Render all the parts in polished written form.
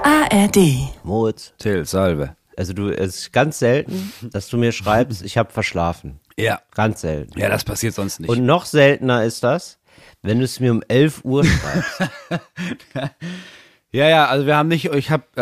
ARD. Moritz. Till, salve. Also es ist ganz selten, dass du mir schreibst, ich habe verschlafen. Ja. Ganz selten. Ja, das passiert sonst nicht. Und noch seltener ist das, wenn du es mir um 11 Uhr schreibst. Ja, also wir haben nicht,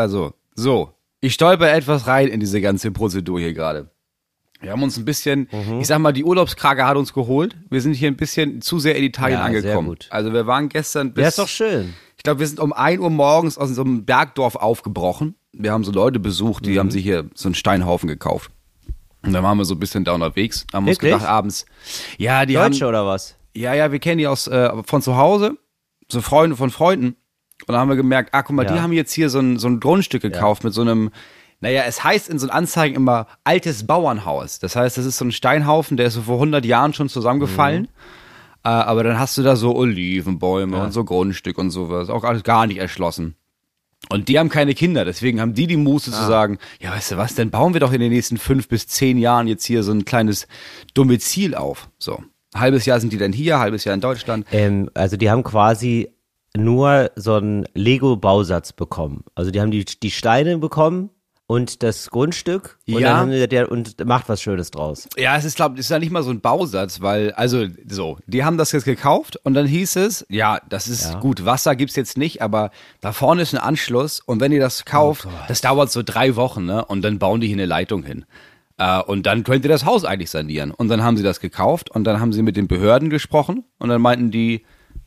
ich stolper etwas rein in diese ganze Prozedur hier gerade. Wir haben uns ein bisschen, ich sag mal, die Urlaubskrage hat uns geholt. Wir sind hier ein bisschen zu sehr in Italien angekommen. Sehr gut. Also wir waren gestern bis... Ja, ist doch schön. Ich glaube, wir sind um 1 Uhr morgens aus so einem Bergdorf aufgebrochen. Wir haben so Leute besucht, die haben sich hier so einen Steinhaufen gekauft. Und dann waren wir so ein bisschen da unterwegs, haben uns Wirklich? gedacht abends, ja, die Deutsche haben, oder was? ja, wir kennen die aus von zu Hause, so Freunde von Freunden. Und dann haben wir gemerkt, guck mal, Ja. die haben jetzt hier so ein Grundstück gekauft mit so einem, naja, es heißt in so einen Anzeigen immer altes Bauernhaus. Das heißt, das ist so ein Steinhaufen, der ist so vor 100 Jahren schon zusammengefallen. Aber dann hast du da so Olivenbäume und so Grundstück und sowas, auch alles gar nicht erschlossen. Und die haben keine Kinder, deswegen haben die Muße zu sagen, ja, weißt du was, dann bauen wir doch in den nächsten 5 bis 10 Jahren jetzt hier so ein kleines Domizil auf. So, ein halbes Jahr sind die dann hier, ein halbes Jahr in Deutschland. Also die haben quasi nur so einen Lego-Bausatz bekommen. Also die haben die Steine bekommen und das Grundstück und Ja. dann haben die und macht was Schönes draus. Ja, es ist, glaube ich, ist ja nicht mal so ein Bausatz, weil, also so, die haben das jetzt gekauft und dann hieß es, ja, das ist gut, Wasser gibt's jetzt nicht, aber da vorne ist ein Anschluss und wenn ihr das kauft, das dauert so 3 Wochen, ne, und dann bauen die hier eine Leitung hin. Und dann könnt ihr das Haus eigentlich sanieren. Und dann haben sie das gekauft und dann haben sie mit den Behörden gesprochen und dann meinten die,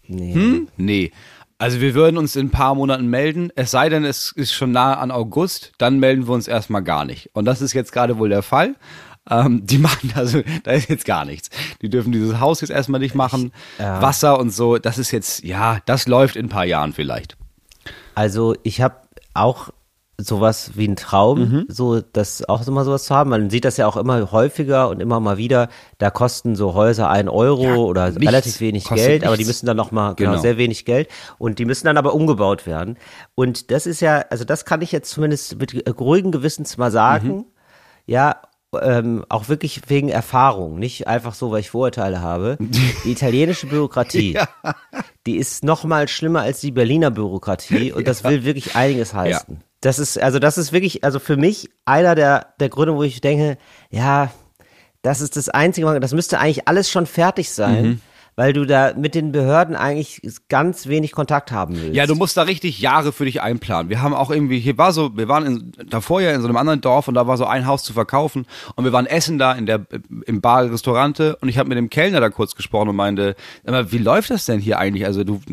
nee. Also wir würden uns in ein paar Monaten melden, es sei denn, es ist schon nahe an August, dann melden wir uns erstmal gar nicht. Und das ist jetzt gerade wohl der Fall. Die machen, also da ist jetzt gar nichts. Die dürfen dieses Haus jetzt erstmal nicht machen. Wasser und so, das ist jetzt, ja, das läuft in ein paar Jahren vielleicht. Also ich habe auch sowas wie einen Traum, so das auch immer sowas zu haben. Man sieht das ja auch immer häufiger und immer mal wieder. Da kosten so Häuser 1 Euro oder nichts. relativ wenig Kostet Geld, aber die nichts. müssen dann nochmal, Genau. sehr wenig Geld und die müssen dann aber umgebaut werden. Und das ist ja, also das kann ich jetzt zumindest mit ruhigem Gewissens mal sagen, ja, auch wirklich wegen Erfahrung, nicht einfach so, weil ich Vorurteile habe. Die italienische Bürokratie, die ist noch mal schlimmer als die Berliner Bürokratie und das will wirklich einiges heißen. Das ist wirklich, also für mich einer der Gründe, wo ich denke, ja, das ist das Einzige, das müsste eigentlich alles schon fertig sein, weil du da mit den Behörden eigentlich ganz wenig Kontakt haben willst. Ja, du musst da richtig Jahre für dich einplanen. Wir haben auch irgendwie, wir waren davor ja in so einem anderen Dorf und da war so ein Haus zu verkaufen und wir waren essen da im Bar, Restaurante und ich habe mit dem Kellner da kurz gesprochen und meinte, wie läuft das denn hier eigentlich?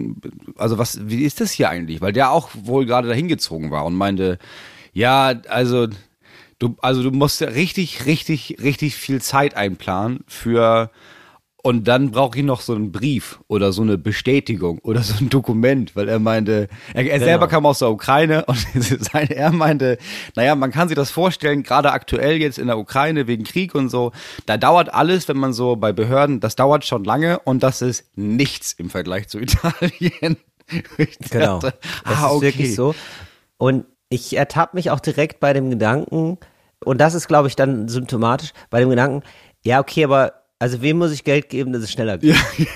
Wie ist das hier eigentlich? Weil der auch wohl gerade dahin gezogen war und meinte, ja, du musst ja richtig viel Zeit einplanen und dann brauche ich noch so einen Brief oder so eine Bestätigung oder so ein Dokument, weil er meinte, er selber kam aus der Ukraine und er meinte, naja, man kann sich das vorstellen, gerade aktuell jetzt in der Ukraine wegen Krieg und so, da dauert alles, wenn man so bei Behörden, das dauert schon lange und das ist nichts im Vergleich zu Italien. Genau, das ist wirklich so. Und ich ertappe mich auch direkt bei dem Gedanken, und das ist, glaube ich, dann symptomatisch, bei dem Gedanken, ja, okay, aber also wem muss ich Geld geben, dass es schneller geht?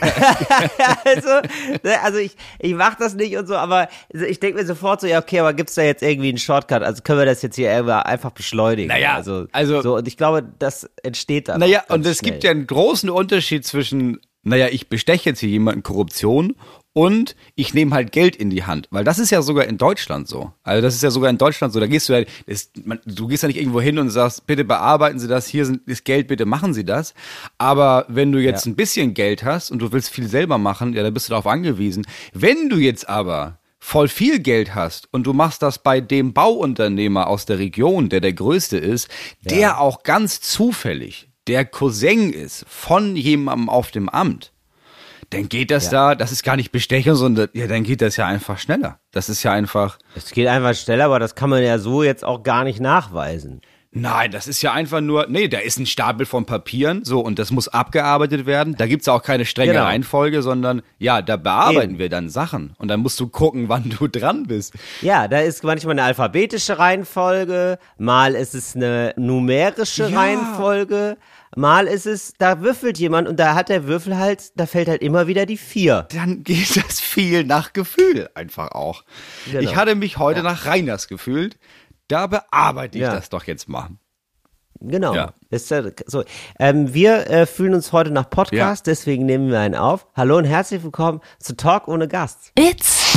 Also ich mache das nicht und so, aber ich denke mir sofort so, ja okay, aber gibt's da jetzt irgendwie einen Shortcut? Also können wir das jetzt hier einfach beschleunigen? Naja, also so, und ich glaube, das entsteht dann. Naja, ganz und es schnell. gibt ja einen großen Unterschied zwischen, naja, ich besteche jetzt hier jemanden Korruption und ich nehme halt Geld in die Hand, weil das ist ja sogar in Deutschland so. Also das ist ja sogar in Deutschland so, da gehst du ja, du gehst ja nicht irgendwo hin und sagst, bitte bearbeiten Sie das, hier ist Geld, bitte machen Sie das. Aber wenn du jetzt ein bisschen Geld hast und du willst viel selber machen, ja, dann bist du darauf angewiesen. Wenn du jetzt aber voll viel Geld hast und du machst das bei dem Bauunternehmer aus der Region, der größte ist, der auch ganz zufällig der Cousin ist von jemandem auf dem Amt, dann geht das das ist gar nicht Bestechung, sondern dann geht das ja einfach schneller. Das ist ja einfach... Es geht einfach schneller, aber das kann man ja so jetzt auch gar nicht nachweisen. Nein, das ist ja einfach nur, da ist ein Stapel von Papieren, so, und das muss abgearbeitet werden. Da gibt's ja auch keine strenge Reihenfolge, sondern, da bearbeiten wir dann Sachen. Und dann musst du gucken, wann du dran bist. Ja, da ist manchmal eine alphabetische Reihenfolge, mal ist es eine numerische Reihenfolge, Mal ist es, da würfelt jemand und da hat der Würfel halt, da fällt halt immer wieder die 4. Dann geht das viel nach Gefühl einfach auch. Genau. Ich hatte mich heute nach Reiners gefühlt. Da bearbeite ich Ja. das doch jetzt mal. Genau. Ja. Ist ja so. Wir fühlen uns heute nach Podcast, deswegen nehmen wir einen auf. Hallo und herzlich willkommen zu Talk ohne Gast. It's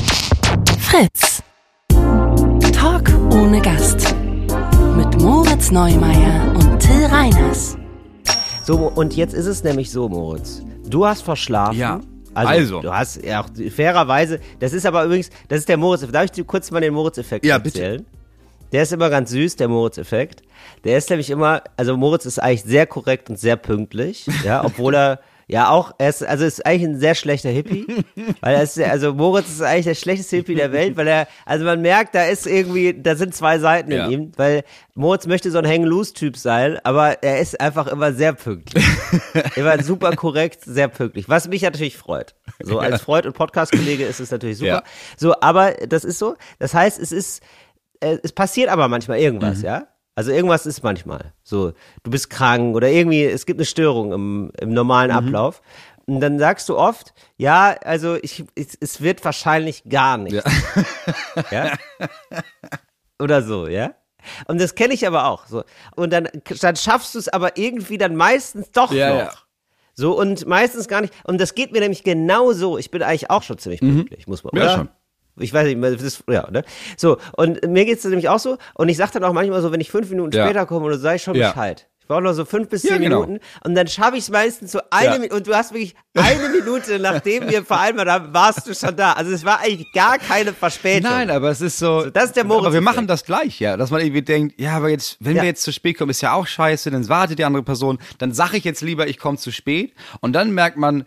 Fritz. Talk ohne Gast. Mit Moritz Neumeier und Till Reiners. So, und jetzt ist es nämlich so, Moritz. Du hast verschlafen. Ja. Also, du hast ja auch fairerweise, das ist aber übrigens, das ist der Moritz. Darf ich dir kurz mal den Moritz-Effekt erzählen? Bitte. Der ist immer ganz süß, der Moritz-Effekt. Der ist nämlich immer, also Moritz ist eigentlich sehr korrekt und sehr pünktlich, ja, obwohl er ja auch, ist eigentlich ein sehr schlechter Hippie, weil also Moritz ist eigentlich der schlechteste Hippie der Welt, weil also man merkt, da sind zwei Seiten in ihm, weil Moritz möchte so ein Hang-Loose-Typ sein, aber er ist einfach immer sehr pünktlich. Immer super korrekt, sehr pünktlich, was mich natürlich freut. So als Freund und Podcast-Kollege ist es natürlich super. Ja. So, aber das ist so, das heißt, es passiert aber manchmal irgendwas, ja? Also irgendwas ist manchmal so, du bist krank oder irgendwie, es gibt eine Störung im normalen Ablauf. Und dann sagst du oft, ja, also es wird wahrscheinlich gar nichts. Ja? Oder so, ja? Und das kenne ich aber auch. So. Und dann schaffst du es aber irgendwie dann meistens doch noch. Ja. So, und meistens gar nicht. Und das geht mir nämlich genau so. Ich bin eigentlich auch schon ziemlich pünktlich, muss man, oder? Ja, schon. Ich weiß nicht, das ist, ja, ne? So, und mir geht's nämlich auch so, und ich sag dann auch manchmal so, wenn ich 5 Minuten später komme, oder so, sag ich schon Bescheid. Ich brauche noch so 5 bis 10 Minuten, und dann schaffe ich es meistens so eine Minute, und du hast wirklich eine Minute, nachdem wir vereinbart haben, warst du schon da. Also es war eigentlich gar keine Verspätung. Nein, aber es ist so, das ist der Moritz. Aber wir machen das gleich, ja, dass man irgendwie denkt, ja, aber jetzt, wenn wir jetzt zu spät kommen, ist ja auch scheiße, dann wartet die andere Person, dann sage ich jetzt lieber, ich komme zu spät, und dann merkt man,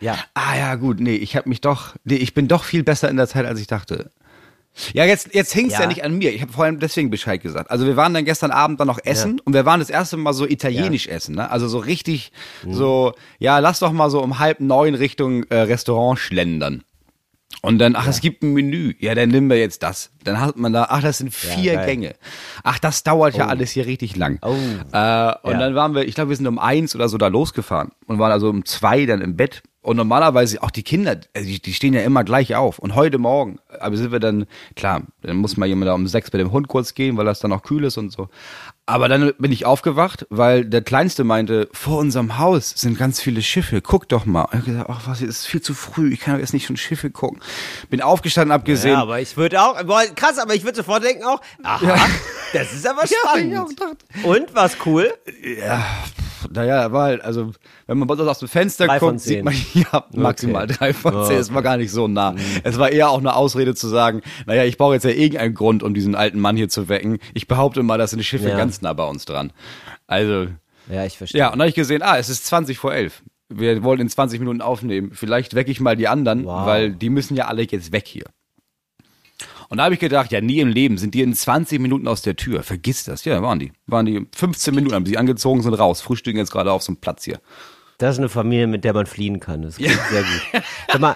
ich bin doch viel besser in der Zeit, als ich dachte. Ja, jetzt hing's ja nicht an mir. Ich habe vor allem deswegen Bescheid gesagt. Also wir waren dann gestern Abend dann noch essen und wir waren das erste Mal so italienisch essen, ne? Also so richtig so, ja, lass doch mal so um 8:30 Richtung Restaurant schlendern. Und dann, es gibt ein Menü. Ja, dann nehmen wir jetzt das. Dann hat man da, das sind 4 Gänge. Das dauert ja alles hier richtig lang. Und dann waren wir, ich glaube, wir sind um 1 oder so da losgefahren und waren also um 2 dann im Bett. Und normalerweise auch die Kinder, die stehen ja immer gleich auf. Und heute Morgen, aber sind wir dann, klar, dann muss mal jemand da um 6 mit dem Hund kurz gehen, weil das dann noch kühl ist und so. Aber dann bin ich aufgewacht, weil der Kleinste meinte, vor unserem Haus sind ganz viele Schiffe, guck doch mal. Ich habe gesagt, das ist viel zu früh, ich kann doch jetzt nicht schon Schiffe gucken. Bin aufgestanden, hab gesehen. Ja, aber ich würde auch, krass, aber ich würde sofort denken auch, das ist aber spannend. Und, war's cool? Ja, naja, war halt, also, wenn man aus dem Fenster guckt, sieht man maximal 3 von 10. Es war gar nicht so nah. Es war eher auch eine Ausrede zu sagen, naja, ich brauche jetzt ja irgendeinen Grund, um diesen alten Mann hier zu wecken. Ich behaupte mal, das sind die Schiffe ganz nah bei uns dran. Also. Ja, ich verstehe. Ja, und dann habe ich gesehen, es ist 20 vor 11. Wir wollen in 20 Minuten aufnehmen. Vielleicht wecke ich mal die anderen, weil die müssen ja alle jetzt weg hier. Und da habe ich gedacht, ja, nie im Leben sind die in 20 Minuten aus der Tür. Vergiss das. Ja, waren die 15 Minuten, haben sie angezogen, sind raus. Frühstücken jetzt gerade auf so einem Platz hier. Das ist eine Familie, mit der man fliehen kann. Das klingt sehr gut. Sag mal,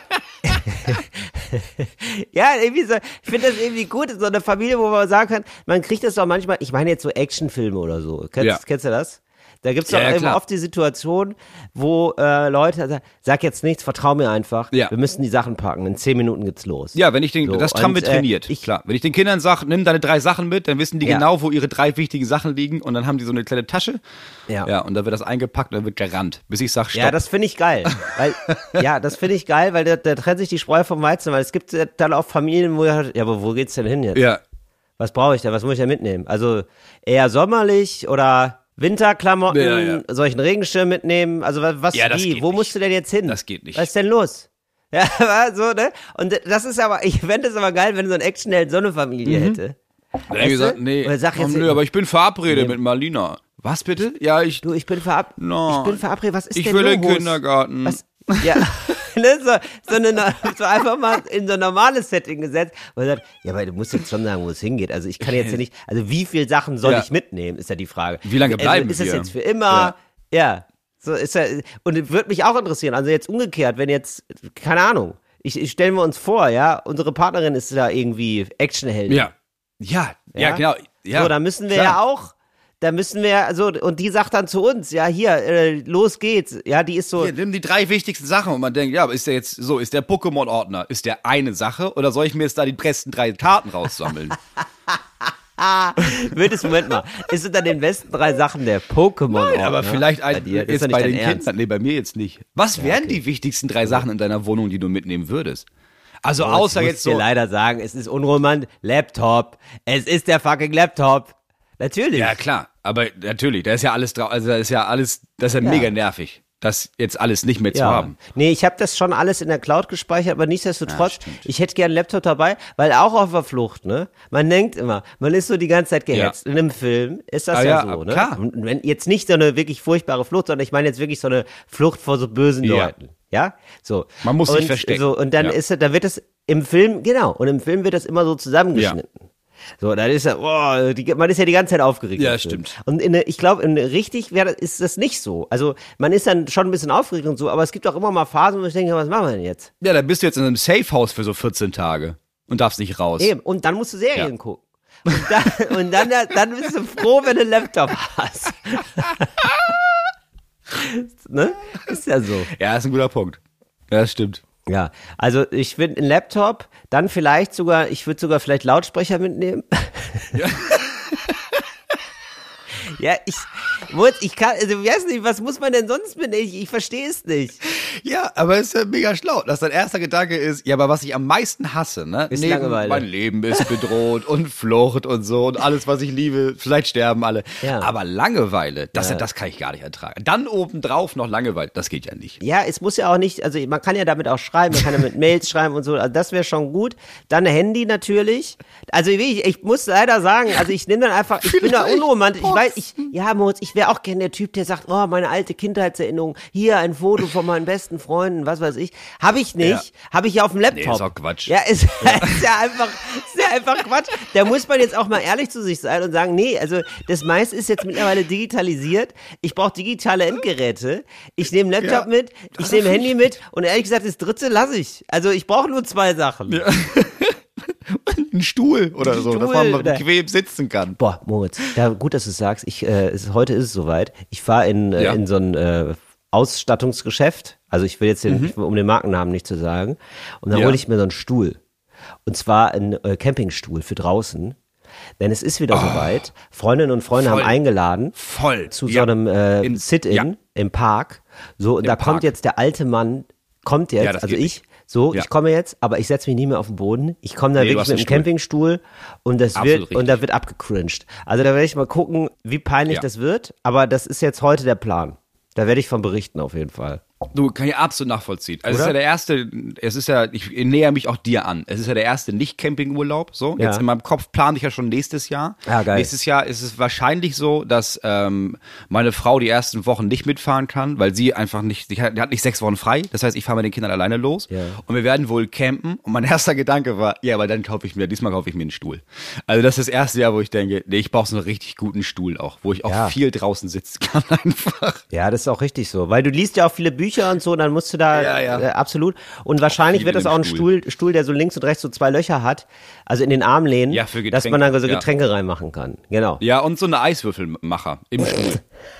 ja, irgendwie so, ich finde das irgendwie gut, so eine Familie, wo man sagen kann, man kriegt das doch manchmal, ich meine jetzt so Actionfilme oder so. Kennst du das? Da gibt's doch immer oft die Situation, wo Leute sagen, sag jetzt nichts, vertrau mir einfach, wir müssen die Sachen packen, in 10 Minuten geht's los. Ja, wenn ich das haben wir trainiert, klar. Wenn ich den Kindern sage, nimm deine 3 Sachen mit, dann wissen die genau, wo ihre 3 wichtigen Sachen liegen und dann haben die so eine kleine Tasche. Ja, und dann wird das eingepackt und dann wird gerannt, bis ich sage, stopp. Ja, das finde ich geil, weil da trennt sich die Spreu vom Weizen, weil es gibt dann auch Familien, wo aber wo geht's denn hin jetzt? Ja. Was brauche ich denn, was muss ich denn mitnehmen? Also eher sommerlich oder Winterklamotten, soll ich einen Regenschirm mitnehmen? Also wo musst du denn jetzt hin? Das geht nicht. Was ist denn los? Ja, so, ne? Und das ist aber, ich fände es aber geil, wenn so ein Actionheld so eine Familie hätte. Dann hab ich gesagt, aber ich bin verabredet mit Marlina. Was bitte? Ja, ich bin verabredet, was ist denn los? Ich will in den Kindergarten. Was? Ja, ne, so einfach mal in so ein normales Setting gesetzt, wo er sagt, ja, aber du musst jetzt schon sagen, wo es hingeht. Also ich kann jetzt hier nicht, also wie viele Sachen soll ich mitnehmen, ist ja die Frage. Wie lange bleiben wir? Ist das jetzt für immer? Ja. So ist ja, und würde mich auch interessieren, also jetzt umgekehrt, wenn jetzt, keine Ahnung, ich stellen wir uns vor, ja, unsere Partnerin ist da irgendwie Actionheldin. Ja, genau. Ja, so, da müssen wir ja auch da müssen wir, also, und die sagt dann zu uns, ja, hier, los geht's. Ja, die ist so. Hier, nimm die 3 wichtigsten Sachen und man denkt, ja, aber ist der jetzt so, ist der Pokémon-Ordner, ist der eine Sache oder soll ich mir jetzt da die besten 3 Karten raussammeln? Moment mal, ist unter den besten 3 Sachen der Pokémon? Nein, aber vielleicht bei dir, jetzt ist bei nicht den dein Ernst. Kindern, nee, bei mir jetzt nicht. Was wären die wichtigsten 3 Sachen in deiner Wohnung, die du mitnehmen würdest? Also außer ich jetzt muss so. dir leider sagen, es ist unromantisch. Laptop. Es ist der fucking Laptop. Natürlich. Ja, klar, aber natürlich, da ist ja alles drauf, also das ist ja mega nervig, das jetzt alles nicht mehr zu haben. Nee, ich habe das schon alles in der Cloud gespeichert, aber nichtsdestotrotz, ich hätte gern einen Laptop dabei, weil auch auf der Flucht, ne? Man denkt immer, man ist so die ganze Zeit gehetzt. In einem Film ist das so, ne? Klar. Und wenn jetzt nicht so eine wirklich furchtbare Flucht, sondern ich meine jetzt wirklich so eine Flucht vor so bösen Leuten. Ja, so. Man muss sich verstecken. So, und dann da wird das im Film, genau, und im Film wird das immer so zusammengeschnitten. So, dann ist man ist ja die ganze Zeit aufgeregt. Ja, dafür. stimmt. Und ich glaube, richtig ist das nicht so. Also, man ist dann schon ein bisschen aufgeregt und so, aber es gibt auch immer mal Phasen, wo ich denke, was machen wir denn jetzt? Ja, dann bist du jetzt in einem Safe-House für so 14 Tage und darfst nicht raus. Eben, und dann musst du Serien gucken. Und dann bist du froh, wenn du einen Laptop hast. Ne? Ist ja so. Ja, ist ein guter Punkt. Ja, das stimmt. Ja, also ich finde einen Laptop, dann vielleicht sogar, ich würde sogar vielleicht Lautsprecher mitnehmen. Ja. Ja, ich kann, also ich weiß nicht, was muss man denn sonst mitnehmen? Ich verstehe es nicht. Ja, aber es ist ja mega schlau, dass dein erster Gedanke ist, ja, aber was ich am meisten hasse, ne? Ist Langeweile. Mein Leben ist bedroht und Flucht und so und alles, was ich liebe, vielleicht sterben alle. Ja. Aber Langeweile, das kann ich gar nicht ertragen. Dann obendrauf noch Langeweile, das geht ja nicht. Ja, es muss ja auch nicht, also man kann ja damit auch schreiben, man kann ja mit Mails schreiben und so, also das wäre schon gut. Dann Handy natürlich. Also ich muss leider sagen, also ich nehme dann einfach, ich bin da unromantisch, Moritz, ich wäre auch gerne der Typ, der sagt, oh, meine alte Kindheitserinnerung, hier ein Foto von meinen besten Freunden, was weiß ich. Habe ich nicht, habe ich ja auf dem Laptop. Nee, ist auch Quatsch. Ja, ist ja einfach Quatsch. Da muss man jetzt auch mal ehrlich zu sich sein und sagen, nee, also das meiste ist jetzt mittlerweile digitalisiert. Ich brauche digitale Endgeräte. Ich nehme Laptop mit, ich nehme Handy mit und ehrlich gesagt, das dritte lasse ich. Also ich brauche nur 2 Sachen. Ja. Ein Stuhl oder so, dass man bequem sitzen kann. Boah, Moritz, ja, gut, dass du es sagst. Heute ist es soweit. Ich fahre in so ein Ausstattungsgeschäft. Also ich will jetzt um den Markennamen nicht zu sagen. Und dann hole ich mir so einen Stuhl. Und zwar einen Campingstuhl für draußen. Denn es ist wieder soweit. Freundinnen und Freunde haben eingeladen. Zu so einem Sit-In im Park. So, und da kommt jetzt der alte Mann, ich komme jetzt, aber ich setze mich nie mehr auf den Boden. Ich komme da wirklich mit dem Campingstuhl und da wird abgecringed. Also da werde ich mal gucken, wie peinlich das wird, aber das ist jetzt heute der Plan. Da werde ich von berichten auf jeden Fall. Du, kann ich absolut nachvollziehen. Also ich näher mich auch dir an. Es ist ja der erste Nicht-Camping-Urlaub, so. Jetzt in meinem Kopf plane ich ja schon nächstes Jahr. Ja, geil. Nächstes Jahr ist es wahrscheinlich so, dass meine Frau die ersten Wochen nicht mitfahren kann, weil sie einfach nicht, die hat nicht 6 Wochen frei. Das heißt, ich fahre mit den Kindern alleine los. Ja. Und wir werden wohl campen. Und mein erster Gedanke war, ja, aber dann diesmal kaufe ich mir einen Stuhl. Also das ist das erste Jahr, wo ich denke, nee, ich brauche so einen richtig guten Stuhl auch, wo ich auch viel draußen sitzen kann einfach. Ja, das ist auch richtig so. Weil du liest ja auch viele Bücher und so, dann musst du da absolut. Und wahrscheinlich wird das auch ein Stuhl, der so links und rechts so 2 Löcher hat, also in den Armlehnen, für Getränke, dass man dann so Getränke reinmachen kann. Genau. Ja, und so eine Eiswürfelmacher im Stuhl.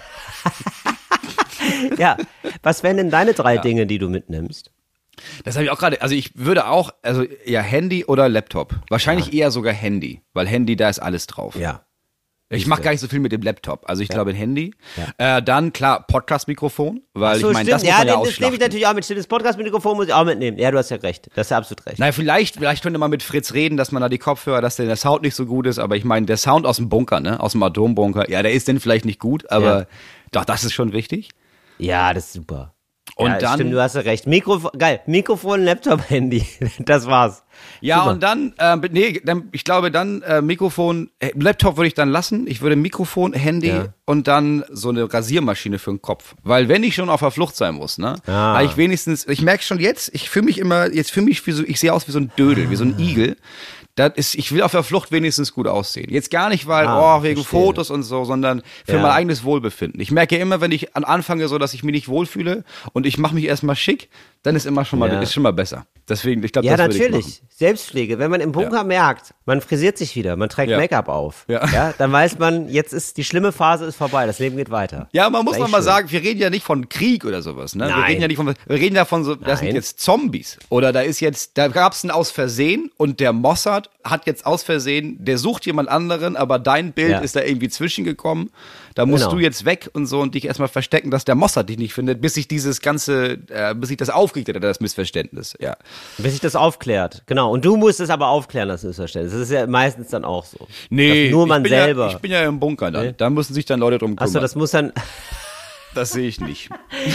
Ja, was wären denn deine 3 Dinge, die du mitnimmst? Das habe ich auch gerade, also ich würde auch, Handy oder Laptop. Wahrscheinlich eher sogar Handy, weil Handy, da ist alles drauf. Ja. Ich mache gar nicht so viel mit dem Laptop. Also ich glaube ein Handy. Ja. Dann, klar, Podcast-Mikrofon, weil ich meine, das muss man ja das nehme ich natürlich auch mit. Das Podcast-Mikrofon muss ich auch mitnehmen. Ja, du hast ja recht. Das ist ja absolut recht. Na, vielleicht könnte man mit Fritz reden, dass man da die Kopfhörer, dass der Sound nicht so gut ist. Aber ich meine, der Sound aus dem Bunker, ne, aus dem Atombunker, ja, der ist denn vielleicht nicht gut, aber doch, das ist schon wichtig. Ja, das ist super. Und ja, dann, stimmt, du hast ja recht. Mikrofon, Laptop, Handy. Das war's. Ja, super. Und dann, ich glaube dann Mikrofon, Laptop würde ich dann lassen. Ich würde Mikrofon, Handy und dann so eine Rasiermaschine für den Kopf. Weil wenn ich schon auf der Flucht sein muss, ne, habe ich wenigstens, ich merke schon jetzt, ich fühle mich wie so, ich sehe aus wie so ein Dödel, wie so ein Igel. Ich will auf der Flucht wenigstens gut aussehen. Jetzt gar nicht, weil, wegen verstehe. Fotos und so, sondern für mein eigenes Wohlbefinden. Ich merke immer, wenn ich anfange so, dass ich mich nicht wohlfühle und ich mache mich erstmal schick, dann ist ist schon mal besser. Deswegen, ich glaube, Ja, das würde ich machen. natürlich. Selbstpflege. Wenn man im Bunker merkt, man frisiert sich wieder, man trägt Make-up auf, dann weiß man, jetzt ist die schlimme Phase ist vorbei, das Leben geht weiter. Ja, man muss Echt mal schön. sagen, wir reden ja nicht von Krieg oder sowas, ne? Wir Nein. reden ja nicht wir reden ja von so, das sind Nein. jetzt Zombies. Oder da gab's ein aus Versehen und der Mossad hat jetzt aus Versehen, der sucht jemand anderen, aber dein Bild ist da irgendwie zwischengekommen. Da musst du jetzt weg und so und dich erstmal verstecken, dass der Mossad dich nicht findet, bis sich das aufgeklärt hat, das Missverständnis, ja. Bis sich das aufklärt, genau. Und du musst es aber aufklären, das Missverständnis. Das ist ja meistens dann auch so. Nee, Dass nur man selber. Ich bin ja im Bunker dann. Da müssen sich dann Leute drum kümmern. Achso, das muss dann, Das sehe ich nicht.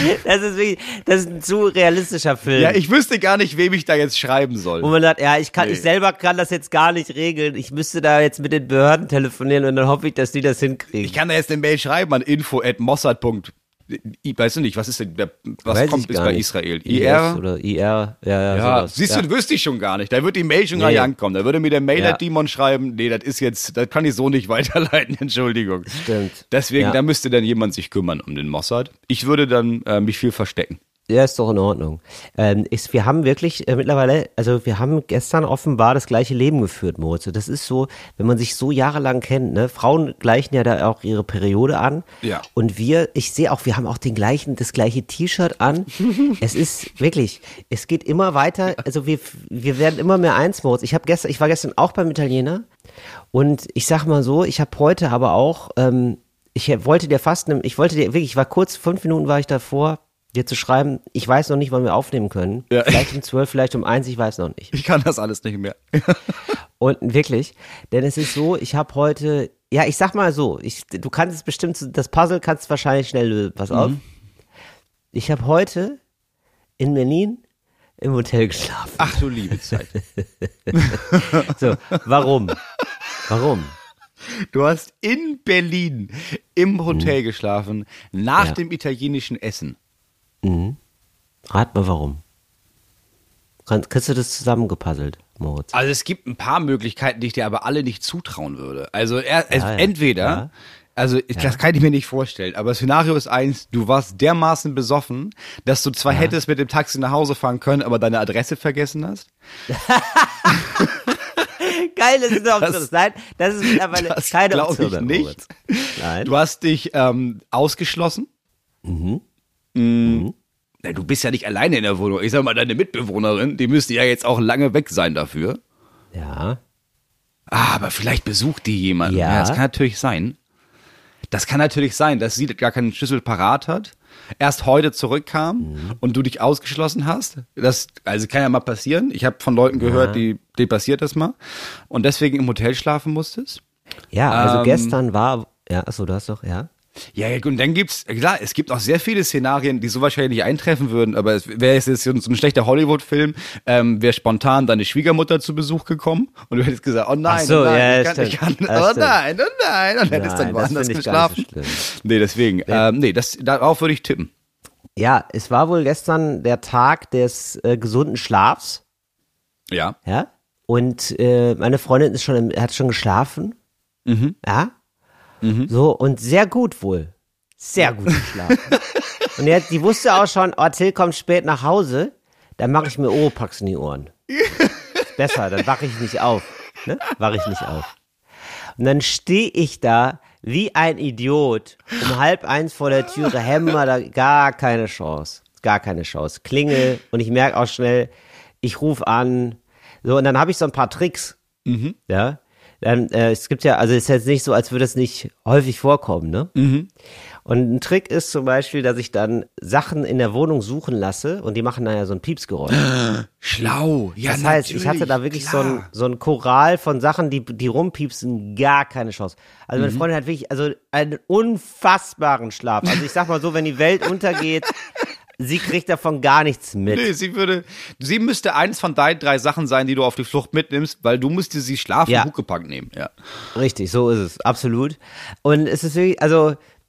das ist ein zu realistischer Film. Ja, ich wüsste gar nicht, wem ich da jetzt schreiben soll. Wo man sagt, ich selber kann das jetzt gar nicht regeln. Ich müsste da jetzt mit den Behörden telefonieren und dann hoffe ich, dass die das hinkriegen. Ich kann da jetzt eine Mail schreiben an info@mossad. Weißt du nicht, was ist denn, was Weiß kommt ich bis gar bei nicht. Israel? IS IR? oder IR, ja, Ja, sowas. siehst du, wüsste ich schon gar nicht. Da wird die Mail schon gar nicht ankommen. Da würde mir der Mailer-Demon schreiben, nee, das kann ich so nicht weiterleiten, Entschuldigung. Stimmt. Deswegen, da müsste dann jemand sich kümmern um den Mossad. Ich würde dann mich viel verstecken. Ja, ist doch in Ordnung. Wir haben wirklich mittlerweile, also wir haben gestern offenbar das gleiche Leben geführt, Moritz. Das ist so, wenn man sich so jahrelang kennt, ne? Frauen gleichen ja da auch ihre Periode an. Ja. Und ich sehe auch, wir haben auch das gleiche T-Shirt an. Es ist wirklich, es geht immer weiter. Also wir werden immer mehr eins, Moritz. Ich war gestern auch beim Italiener und ich sag mal so, ich habe heute aber auch, ich war kurz, 5 Minuten war ich davor, dir zu schreiben, ich weiß noch nicht, wann wir aufnehmen können. Ja. Vielleicht um 12, vielleicht um 1, ich weiß noch nicht. Ich kann das alles nicht mehr. Und wirklich, denn es ist so, ich habe heute, ja, ich sag mal so, du kannst es bestimmt, das Puzzle kannst du wahrscheinlich schnell lösen. Pass auf. Ich habe heute in Berlin im Hotel geschlafen. Ach du liebe Zeit. So, warum? Du hast in Berlin im Hotel geschlafen, nach dem italienischen Essen. Rat mal warum. Kriegst du das zusammengepuzzelt, Moritz? Also es gibt ein paar Möglichkeiten, die ich dir aber alle nicht zutrauen würde. Also entweder, das kann ich mir nicht vorstellen, aber Szenario ist eins, du warst dermaßen besoffen, dass du zwar hättest mit dem Taxi nach Hause fahren können, aber deine Adresse vergessen hast. Geil, das ist eine Option. Nein, das ist mittlerweile keine glaub Option. ich nicht. Moritz. Nein. Du hast dich ausgeschlossen. Na, du bist ja nicht alleine in der Wohnung. Ich sag mal, deine Mitbewohnerin, die müsste ja jetzt auch lange weg sein dafür. Ja. Aber vielleicht besucht die jemanden. Ja. Das kann natürlich sein. Das kann natürlich sein, dass sie gar keinen Schlüssel parat hat, erst heute zurückkam und du dich ausgeschlossen hast. Also kann ja mal passieren. Ich habe von Leuten gehört, denen passiert das mal. Und deswegen im Hotel schlafen musstest. Ja, also gestern war, achso, du hast doch, Ja, und dann es gibt auch sehr viele Szenarien, die so wahrscheinlich nicht eintreffen würden, aber es wäre jetzt so ein schlechter Hollywood-Film, wäre spontan deine Schwiegermutter zu Besuch gekommen und du hättest gesagt, oh nein, Ach so, oh nein, ja, ich kann, stimmt. oh nein, und hättest dann Nein, das woanders finde ich gar nicht geschlafen. so schlimm. Nee, deswegen, darauf würde ich tippen. Ja, es war wohl gestern der Tag des gesunden Schlafs, Ja. ja, und meine Freundin hat schon geschlafen, ja, so, und sehr gut wohl, sehr gut geschlafen. Und die wusste auch schon, Till kommt spät nach Hause, dann mache ich mir Oropax in die Ohren. Ist besser, dann wache ich nicht auf, ne, Und dann stehe ich da wie ein Idiot, um 12:30 vor der Türe, hämmer da, gar keine Chance. Klingel und ich merke auch schnell, ich rufe an, so, und dann habe ich so ein paar Tricks, ja. Dann, es gibt ja, also es ist jetzt nicht so, als würde es nicht häufig vorkommen, ne? Und ein Trick ist zum Beispiel, dass ich dann Sachen in der Wohnung suchen lasse und die machen dann ja so ein Piepsgeräusch. Schlau, ja, Das heißt, ich hatte da wirklich so ein Choral von Sachen, die rumpiepsen, gar keine Chance. Also meine Freundin hat wirklich, also einen unfassbaren Schlaf. Also ich sag mal so, wenn die Welt untergeht, sie kriegt davon gar nichts mit. Nee, sie müsste eins von deinen 3 Sachen sein, die du auf die Flucht mitnimmst, weil du müsstest sie schlafen Ja. Huckepack nehmen, ja. Richtig, so ist es, absolut. Und es ist wirklich, also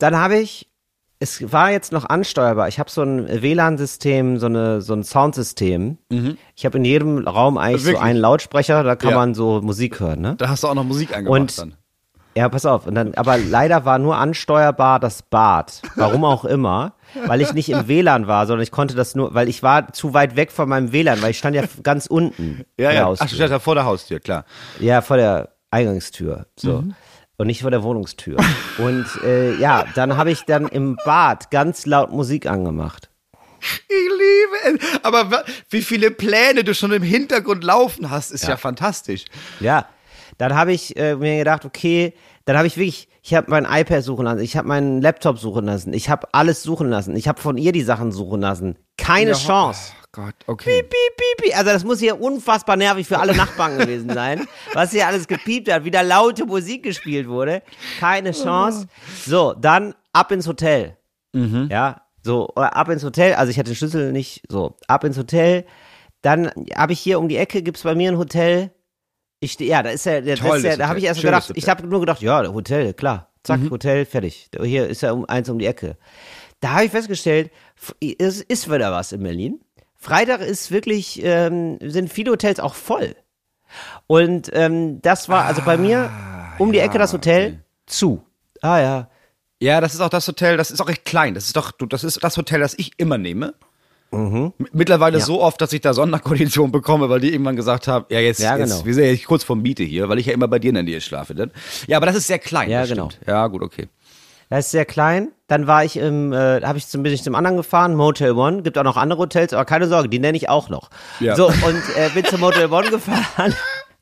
dann habe ich, es war jetzt noch ansteuerbar, ich habe so ein WLAN-System, so ein Soundsystem. Ich habe in jedem Raum eigentlich so einen Lautsprecher, da kann man so Musik hören, ne? Da hast du auch noch Musik angemacht dann. Ja, pass auf. Und dann, aber leider war nur ansteuerbar das Bad. Warum auch immer. Weil ich nicht im WLAN war, sondern ich konnte das nur, weil ich war zu weit weg von meinem WLAN, weil ich stand ja ganz unten. Ja. Ach, du standst ja vor der Haustür, klar. Ja, vor der Eingangstür. So. Und nicht vor der Wohnungstür. Und dann habe ich dann im Bad ganz laut Musik angemacht. Ich liebe es. Aber wie viele Pläne du schon im Hintergrund laufen hast, ist ja fantastisch. Ja. Dann habe ich mir gedacht, okay, dann habe ich wirklich, ich habe mein iPad suchen lassen, ich habe meinen Laptop suchen lassen, ich habe alles suchen lassen, ich habe von ihr die Sachen suchen lassen. Keine Chance. Oh Gott, okay. Piep, piep, piep, piep. Also das muss hier unfassbar nervig für alle Nachbarn gewesen sein, was hier alles gepiept hat, wieder laute Musik gespielt wurde. Keine Chance. So, dann ab ins Hotel. Ja, so, oder ab ins Hotel, also ich hatte den Schlüssel nicht, so, ab ins Hotel. Dann habe ich hier um die Ecke, gibt's bei mir ein Hotel. Da ist ja, da habe ich erst gedacht, ich habe nur gedacht, ja, Hotel, klar, zack, Hotel, fertig. Hier ist ja eins um die Ecke. Da habe ich festgestellt, es ist wieder was in Berlin. Freitag ist wirklich, sind viele Hotels auch voll. Und das war, also bei mir um die Ecke das Hotel zu. Ah ja. Ja, das ist auch das Hotel, das ist auch recht klein. Das ist das Hotel, das ich immer nehme. Mittlerweile so oft, dass ich da Sonderkonditionen bekomme, weil die irgendwann gesagt haben, wir sind ja kurz vor Miete hier, weil ich ja immer bei dir in der Nähe schlafe. Dann. Ja, aber das ist sehr klein. Ja, das genau. Stimmt. Ja, gut, okay. Das ist sehr klein. Dann war ich bin ich zum anderen gefahren, Motel One. Gibt auch noch andere Hotels, aber keine Sorge, die nenne ich auch noch. Ja. So, und bin zum Motel One gefahren.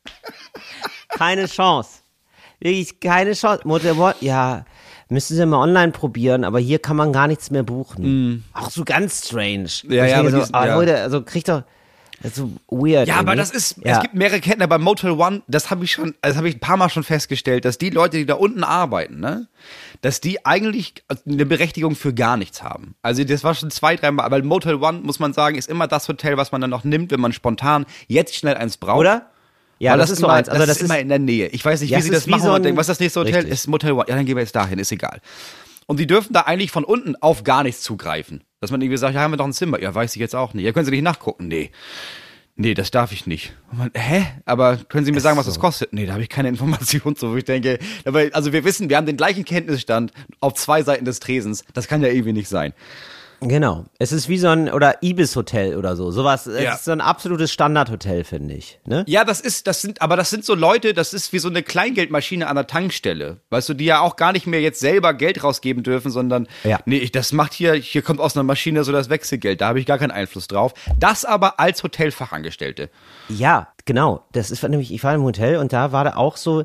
Keine Chance. Wirklich keine Chance. Motel One, ja, müssen Sie mal online probieren, aber hier kann man gar nichts mehr buchen. Auch so ganz strange. Ja, aber so, Leute, also kriegt doch, das ist so weird. Ja, aber das ist, es gibt mehrere Ketten, aber Motel One, das habe ich ein paar Mal schon festgestellt, dass die Leute, die da unten arbeiten, ne, dass die eigentlich eine Berechtigung für gar nichts haben. Also das war schon 2-3 Mal, weil Motel One, muss man sagen, ist immer das Hotel, was man dann noch nimmt, wenn man spontan jetzt schnell eins braucht. Oder? Ja, das ist so eins. Also das ist immer in der Nähe. Ich weiß nicht, wie sie das machen und denken, was ist das nächste Hotel? Ist Motel One. Ja, dann gehen wir jetzt dahin, ist egal. Und die dürfen da eigentlich von unten auf gar nichts zugreifen. Dass man irgendwie sagt, ja, haben wir doch ein Zimmer. Ja, weiß ich jetzt auch nicht. Ja, können Sie nicht nachgucken? Nee, das darf ich nicht. Hä? Aber können Sie mir sagen, was das kostet? Nee, da habe ich keine Informationen zu, wo ich denke, also wir wissen, wir haben den gleichen Kenntnisstand auf 2 Seiten des Tresens. Das kann ja irgendwie nicht sein. Genau. Es ist wie so ein, oder Ibis-Hotel oder so. Sowas, es ist so ein absolutes Standardhotel, finde ich. Ne? Ja, das sind so Leute, das ist wie so eine Kleingeldmaschine an der Tankstelle. Weißt du, die ja auch gar nicht mehr jetzt selber Geld rausgeben dürfen, sondern, das macht hier kommt aus einer Maschine so das Wechselgeld, da habe ich gar keinen Einfluss drauf. Das aber als Hotelfachangestellte. Ja, genau. Das ist nämlich, ich war im Hotel und da war da auch so,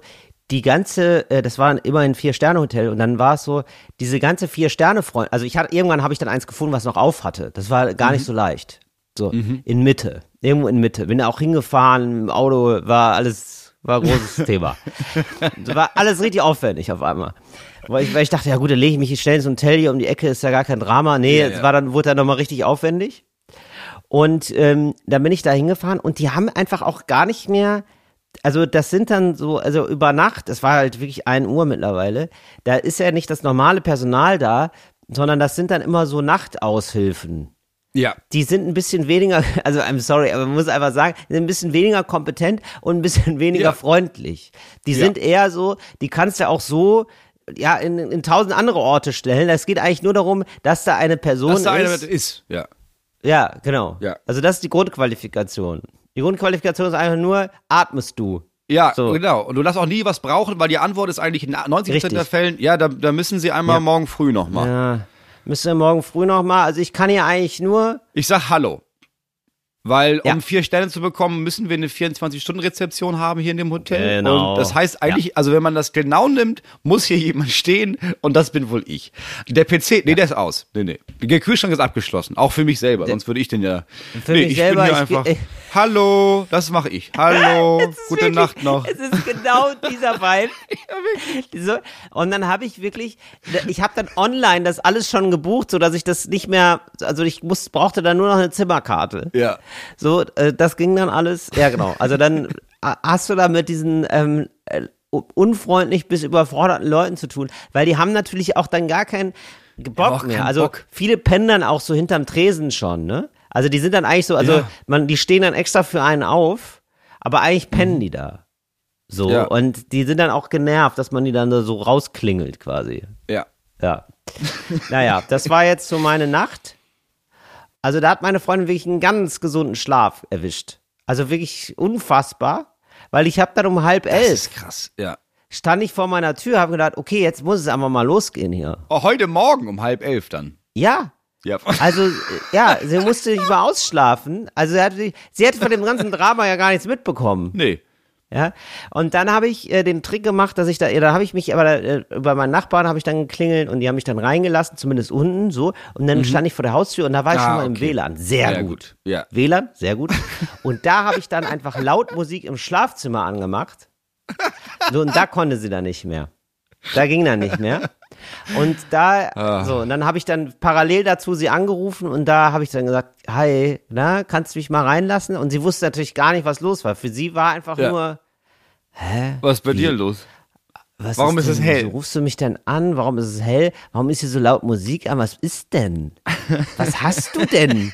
das war immerhin 4-Sterne-Hotel und dann war es so, diese ganze 4-Sterne-Freunde, also irgendwann habe ich dann eins gefunden, was noch auf hatte. Das war gar nicht so leicht. So, irgendwo in Mitte. Bin auch hingefahren, im Auto, war ein großes Thema. War alles richtig aufwendig auf einmal. Weil ich dachte, ja gut, dann lege ich mich schnell ins Hotel hier um die Ecke, ist ja gar kein Drama. Nee, wurde dann nochmal richtig aufwendig. Und dann bin ich da hingefahren und die haben einfach auch gar nicht mehr. Also das sind dann so, also über Nacht, es war halt wirklich 1 Uhr mittlerweile, da ist ja nicht das normale Personal da, sondern das sind dann immer so Nachtaushilfen. Ja. Die sind ein bisschen weniger, also I'm sorry, aber man muss einfach sagen, die sind ein bisschen weniger kompetent und ein bisschen weniger freundlich. Die sind eher so, die kannst du auch so, in 1000 andere Orte stellen. Es geht eigentlich nur darum, dass da eine Person ist. Ja. Ja, genau. Ja. Also das ist die Grundqualifikation. Die Grundqualifikation ist einfach nur, atmest du. Ja, so. Genau. Und du lässt auch nie was brauchen, weil die Antwort ist eigentlich in 90% der Fällen, da müssen sie einmal morgen früh nochmal. Ja, müssen wir morgen früh nochmal. Also ich kann ja eigentlich nur... Ich sag Hallo. Weil um 4 Sterne zu bekommen, müssen wir eine 24-Stunden-Rezeption haben hier in dem Hotel. Genau. Und das heißt eigentlich, also wenn man das genau nimmt, muss hier jemand stehen und das bin wohl ich. Der PC, der ist aus. Nee. Der Kühlschrank ist abgeschlossen, auch für mich selber, sonst würde ich den ja... Für mich selber, bin hier einfach... Hallo, das mache ich. Hallo, gute wirklich, Nacht noch. Es ist genau dieser Vibe. So, und dann habe ich habe dann online das alles schon gebucht, sodass ich das nicht mehr, also brauchte dann nur noch eine Zimmerkarte. Ja. So, das ging dann alles, ja genau. Also dann hast du da mit diesen unfreundlich bis überforderten Leuten zu tun, weil die haben natürlich auch dann gar keinen Bock mehr. Also viele pennen dann auch so hinterm Tresen schon, ne? Also die sind dann eigentlich so, die stehen dann extra für einen auf, aber eigentlich pennen die da. So, und die sind dann auch genervt, dass man die dann so rausklingelt quasi. Ja. Naja, das war jetzt so meine Nacht. Also da hat meine Freundin wirklich einen ganz gesunden Schlaf erwischt. Also wirklich unfassbar, weil ich habe dann um 10:30. Das ist krass, ja. Stand ich vor meiner Tür, habe gedacht, okay, jetzt muss es einfach mal losgehen hier. Oh, heute Morgen um 10:30 dann. Ja. Also, sie musste nicht mal ausschlafen. Also sie hätte von dem ganzen Drama ja gar nichts mitbekommen. Nee. Ja, und dann habe ich den Trick gemacht, dass ich da habe ich mich bei meinen Nachbarn habe ich dann geklingelt und die haben mich dann reingelassen, zumindest unten so, und dann stand ich vor der Haustür und da war ich schon mal im WLAN, sehr gut. Ja. WLAN, sehr gut. Und da habe ich dann einfach laut Musik im Schlafzimmer angemacht. So, und da konnte sie dann nicht mehr. Da ging dann nicht mehr. Und und dann habe ich dann parallel dazu sie angerufen und da habe ich dann gesagt, hi, kannst du mich mal reinlassen? Und sie wusste natürlich gar nicht, was los war. Für sie war einfach nur, was ist bei dir los? Warum ist es hell? Wieso rufst du mich denn an? Warum ist es hell? Warum ist hier so laut Musik an? Was ist denn? Was hast du denn?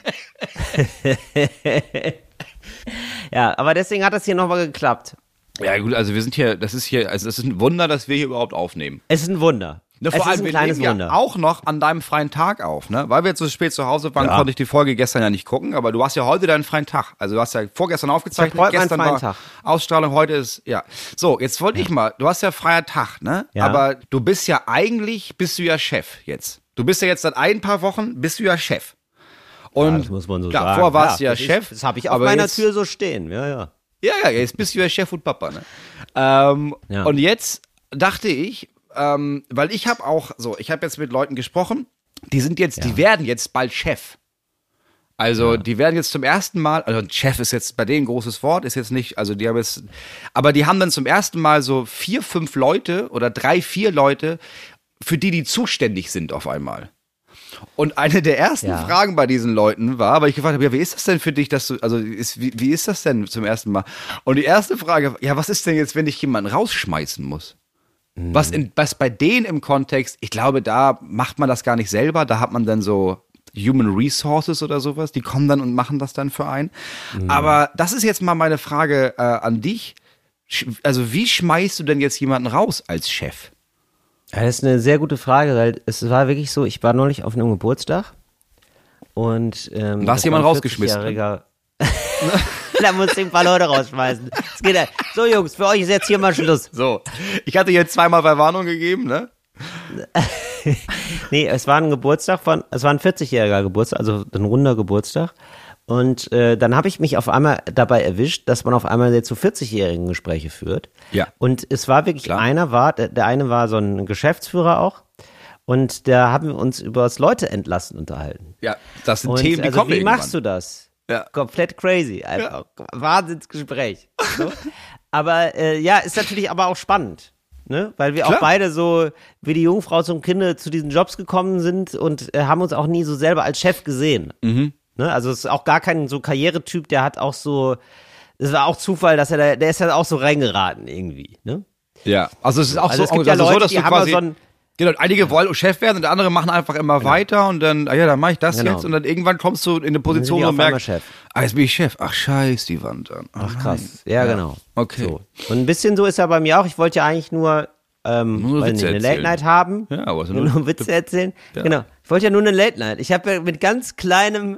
Ja, aber deswegen hat das hier nochmal geklappt. Ja gut, also wir sind hier, das ist ein Wunder, dass wir hier überhaupt aufnehmen. Es ist ein Wunder. Vor allem, wir nehmen ja auch noch an deinem freien Tag auf, ne? Weil wir jetzt so spät zu Hause waren, konnte ich die Folge gestern ja nicht gucken, aber du hast ja heute deinen freien Tag. Also du hast ja vorgestern aufgezeichnet, gestern war Tag. Ausstrahlung, heute ist, So, jetzt wollte ich mal, du hast ja freier Tag, ne? Ja. Aber du bist ja Chef jetzt. Du bist ja jetzt seit ein paar Wochen, bist du ja Chef. Und das muss man so sagen. Vorher warst du ja Chef. Das habe ich auf meiner Tür so stehen, Ja, jetzt bist du ja Chef und Papa, ne? Und jetzt dachte ich, weil ich habe jetzt mit Leuten gesprochen, die werden jetzt bald Chef. Also die werden jetzt zum ersten Mal, also Chef ist jetzt bei denen ein großes Wort, ist jetzt nicht, also aber die haben dann zum ersten Mal so 4, 5 Leute oder 3, 4 Leute, für die zuständig sind auf einmal. Und eine der ersten Fragen bei diesen Leuten war, weil ich gefragt habe, wie ist das denn für dich, wie ist das denn zum ersten Mal? Und die erste Frage, was ist denn jetzt, wenn ich jemanden rausschmeißen muss? Was bei denen im Kontext, ich glaube, da macht man das gar nicht selber, da hat man dann so Human Resources oder sowas, die kommen dann und machen das dann für einen. Aber das ist jetzt mal meine Frage an dich. Also wie schmeißt du denn jetzt jemanden raus als Chef? Ja, das ist eine sehr gute Frage, weil es war wirklich so, ich war neulich auf einem Geburtstag und da hast jemand rausgeschmissen. Da musst du ein paar Leute rausschmeißen. Das geht ja. So Jungs, für euch ist jetzt hier mal Schluss. So, ich hatte jetzt 2-mal Verwarnung gegeben, ne? Nee, es war ein 40-jähriger Geburtstag, also ein runder Geburtstag. Und dann habe ich mich auf einmal dabei erwischt, dass man auf einmal jetzt zu 40-jährigen Gespräche führt. Ja. Und es war wirklich, der eine war so ein Geschäftsführer auch. Und da haben wir uns über das Leute entlassen unterhalten. Ja, das sind Themen, die also kommen wie machst du das? Ja. Komplett crazy, einfach. Wahnsinnsgespräch. So. Aber ist natürlich aber auch spannend, ne? Weil wir auch beide so wie die Jungfrau zum Kinde zu diesen Jobs gekommen sind und haben uns auch nie so selber als Chef gesehen. Ne? Also es ist auch gar kein so Karrieretyp, der hat auch so, es war auch Zufall, dass der ist ja auch so reingeraten irgendwie, ne? Ja, also es ist auch also so, es gibt ja Leute, dass die du haben quasi so ein genau, einige wollen Chef werden und andere machen einfach immer weiter und dann, dann mache ich das jetzt und dann irgendwann kommst du in eine Position und merkst, jetzt bin ich Chef. Ach, scheiß die Wand an. Ach krass. Ja, genau. Okay. So. Und ein bisschen so ist ja bei mir auch. Ich wollte ja eigentlich nur eine Late Night haben. Ja, aber so nur Witze erzählen. Ja. Genau. Ich wollte ja nur eine Late Night. Ich habe ja mit ganz kleinem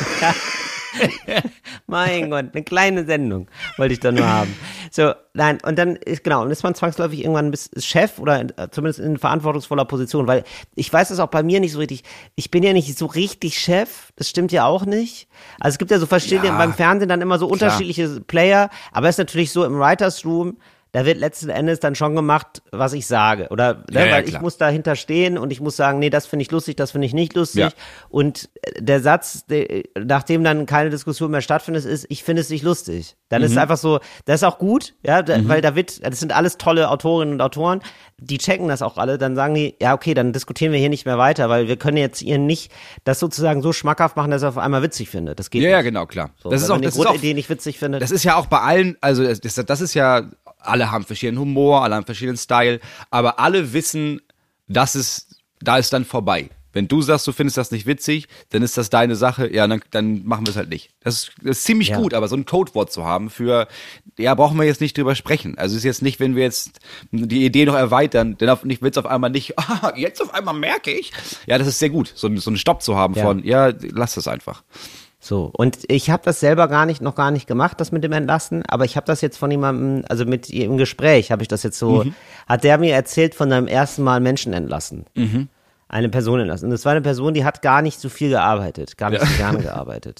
mein Gott, eine kleine Sendung wollte ich da nur haben. So, nein, und dann ist man zwangsläufig irgendwann Chef oder zumindest in verantwortungsvoller Position, weil ich weiß das auch bei mir nicht so richtig. Ich bin ja nicht so richtig Chef, das stimmt ja auch nicht. Also es gibt ja so verschiedene, beim Fernsehen dann immer so unterschiedliche Player, aber es ist natürlich so im Writers Room, da wird letzten Endes dann schon gemacht, was ich sage. Oder weil ich muss dahinter stehen und ich muss sagen, nee, das finde ich lustig, das finde ich nicht lustig. Ja. Und der Satz, nachdem dann keine Diskussion mehr stattfindet, ist, ich finde es nicht lustig. Dann ist es einfach so, das ist auch gut, weil das sind alles tolle Autorinnen und Autoren, die checken das auch alle, dann sagen die, ja okay, dann diskutieren wir hier nicht mehr weiter, weil wir können jetzt ihr nicht das sozusagen so schmackhaft machen, dass er auf einmal witzig findet. Das geht nicht. Ja, genau, klar. So, das ist auch, die Grundidee nicht witzig findet. Das ist ja auch bei allen, also das ist ja alle haben verschiedenen Humor, alle haben verschiedenen Style, aber alle wissen, da ist dann vorbei. Wenn du sagst, du findest das nicht witzig, dann ist das deine Sache, ja, dann machen wir es halt nicht. Das ist ziemlich gut, aber so ein Codewort zu haben für, ja, brauchen wir jetzt nicht drüber sprechen. Also es ist jetzt nicht, wenn wir jetzt die Idee noch erweitern, dann wird es auf einmal nicht, jetzt auf einmal merke ich. Ja, das ist sehr gut, so einen Stopp zu haben von, ja, lass das einfach. So, und ich habe das selber noch gar nicht gemacht, das mit dem Entlassen, aber ich habe das jetzt von jemandem, also mit ihm im Gespräch habe ich das jetzt so, hat der mir erzählt von seinem ersten Mal Menschen entlassen. Eine Person entlassen. Und das war eine Person, die hat gar nicht so viel gearbeitet, gar nicht so gerne gearbeitet.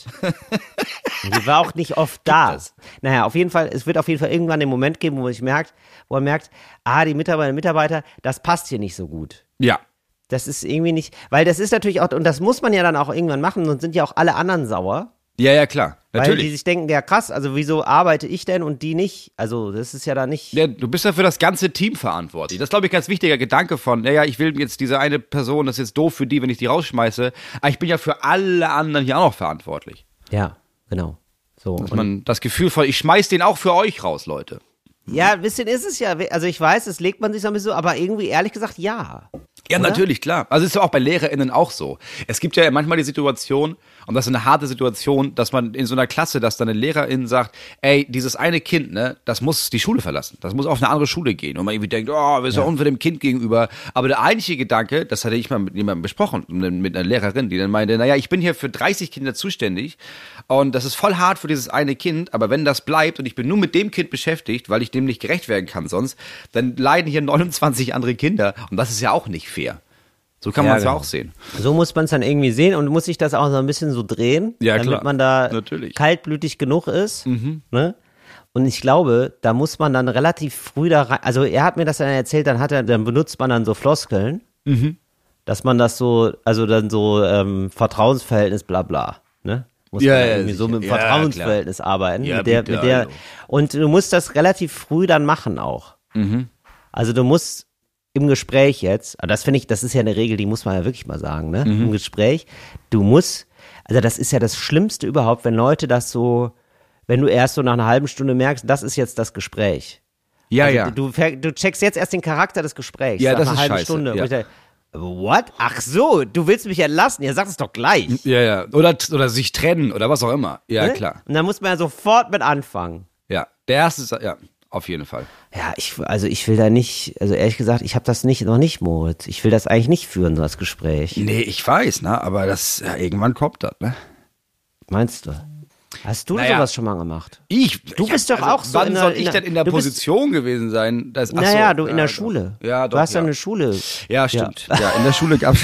Und die war auch nicht oft da. Naja, auf jeden Fall, es wird auf jeden Fall irgendwann den Moment geben, wo man merkt, die Mitarbeiterinnen und Mitarbeiter, das passt hier nicht so gut. Ja. Das ist irgendwie nicht, weil das ist natürlich auch, und das muss man ja dann auch irgendwann machen, und sind ja auch alle anderen sauer. Ja, klar. Natürlich. Weil die sich denken, ja krass, also wieso arbeite ich denn und die nicht? Also das ist ja da nicht. Ja, du bist ja für das ganze Team verantwortlich. Das ist, glaube ich, ein ganz wichtiger Gedanke von, ich will jetzt diese eine Person, das ist jetzt doof für die, wenn ich die rausschmeiße, aber ich bin ja für alle anderen hier auch noch verantwortlich. Ja, genau. So. Dass man das Gefühl von, ich schmeiß den auch für euch raus, Leute. Ja, ein bisschen ist es ja, also ich weiß, es legt man sich so ein bisschen so, aber irgendwie ehrlich gesagt, ja. Ja, oder? natürlich, klar. Also es ist ja auch bei LehrerInnen auch so. Es gibt ja manchmal die Situation, und das ist eine harte Situation, dass man in so einer Klasse, dass dann eine Lehrerin sagt, ey, dieses eine Kind, ne, das muss die Schule verlassen. Das muss auf eine andere Schule gehen. Und man irgendwie denkt, wir sind ja unfair dem Kind gegenüber. Aber der eigentliche Gedanke, das hatte ich mal mit jemandem besprochen, mit einer Lehrerin, die dann meinte, ich bin hier für 30 Kinder zuständig und das ist voll hart für dieses eine Kind, aber wenn das bleibt und ich bin nur mit dem Kind beschäftigt, weil ich dem nicht gerecht werden kann sonst, dann leiden hier 29 andere Kinder und das ist ja auch nicht fair. So kann man es ja auch sehen. So muss man es dann irgendwie sehen und muss sich das auch so ein bisschen so drehen, damit man da kaltblütig genug ist. Ne? Und ich glaube, da muss man dann relativ früh da rein, also er hat mir das dann erzählt, dann benutzt man dann so Floskeln, dass man das so, also dann so Vertrauensverhältnis bla bla, ne? Muss man irgendwie so mit dem Vertrauensverhältnis arbeiten. Ja, mit der, und du musst das relativ früh dann machen auch. Also du musst im Gespräch jetzt, das finde ich, das ist ja eine Regel, die muss man ja wirklich mal sagen, ne? Im Gespräch, also das ist ja das Schlimmste überhaupt, wenn Leute das so, wenn du erst so nach einer halben Stunde merkst, das ist jetzt das Gespräch. Ja, also du checkst jetzt erst den Charakter des Gesprächs. Ja, nach das einer ist halben scheiße. Stunde. Ja. Und ich dachte, what? Ach so, du willst mich entlassen? Ja, sag es doch gleich. Ja. Oder sich trennen oder was auch immer. Ja, ne? klar. Und dann muss man ja sofort mit anfangen. Ja, der erste ist, auf jeden Fall. Ja, ich will da nicht, also ehrlich gesagt, ich habe das noch nicht, Moritz. Ich will das eigentlich nicht führen, so das Gespräch. Nee, ich weiß, ne, aber das, irgendwann kommt das, ne? Meinst du? Hast du sowas schon mal gemacht? Du bist doch auch so wann soll ich denn in der Position gewesen sein? Du in der Schule. Ja, doch. Du hast ja eine Schule. Ja, stimmt. Ja, in der Schule gab's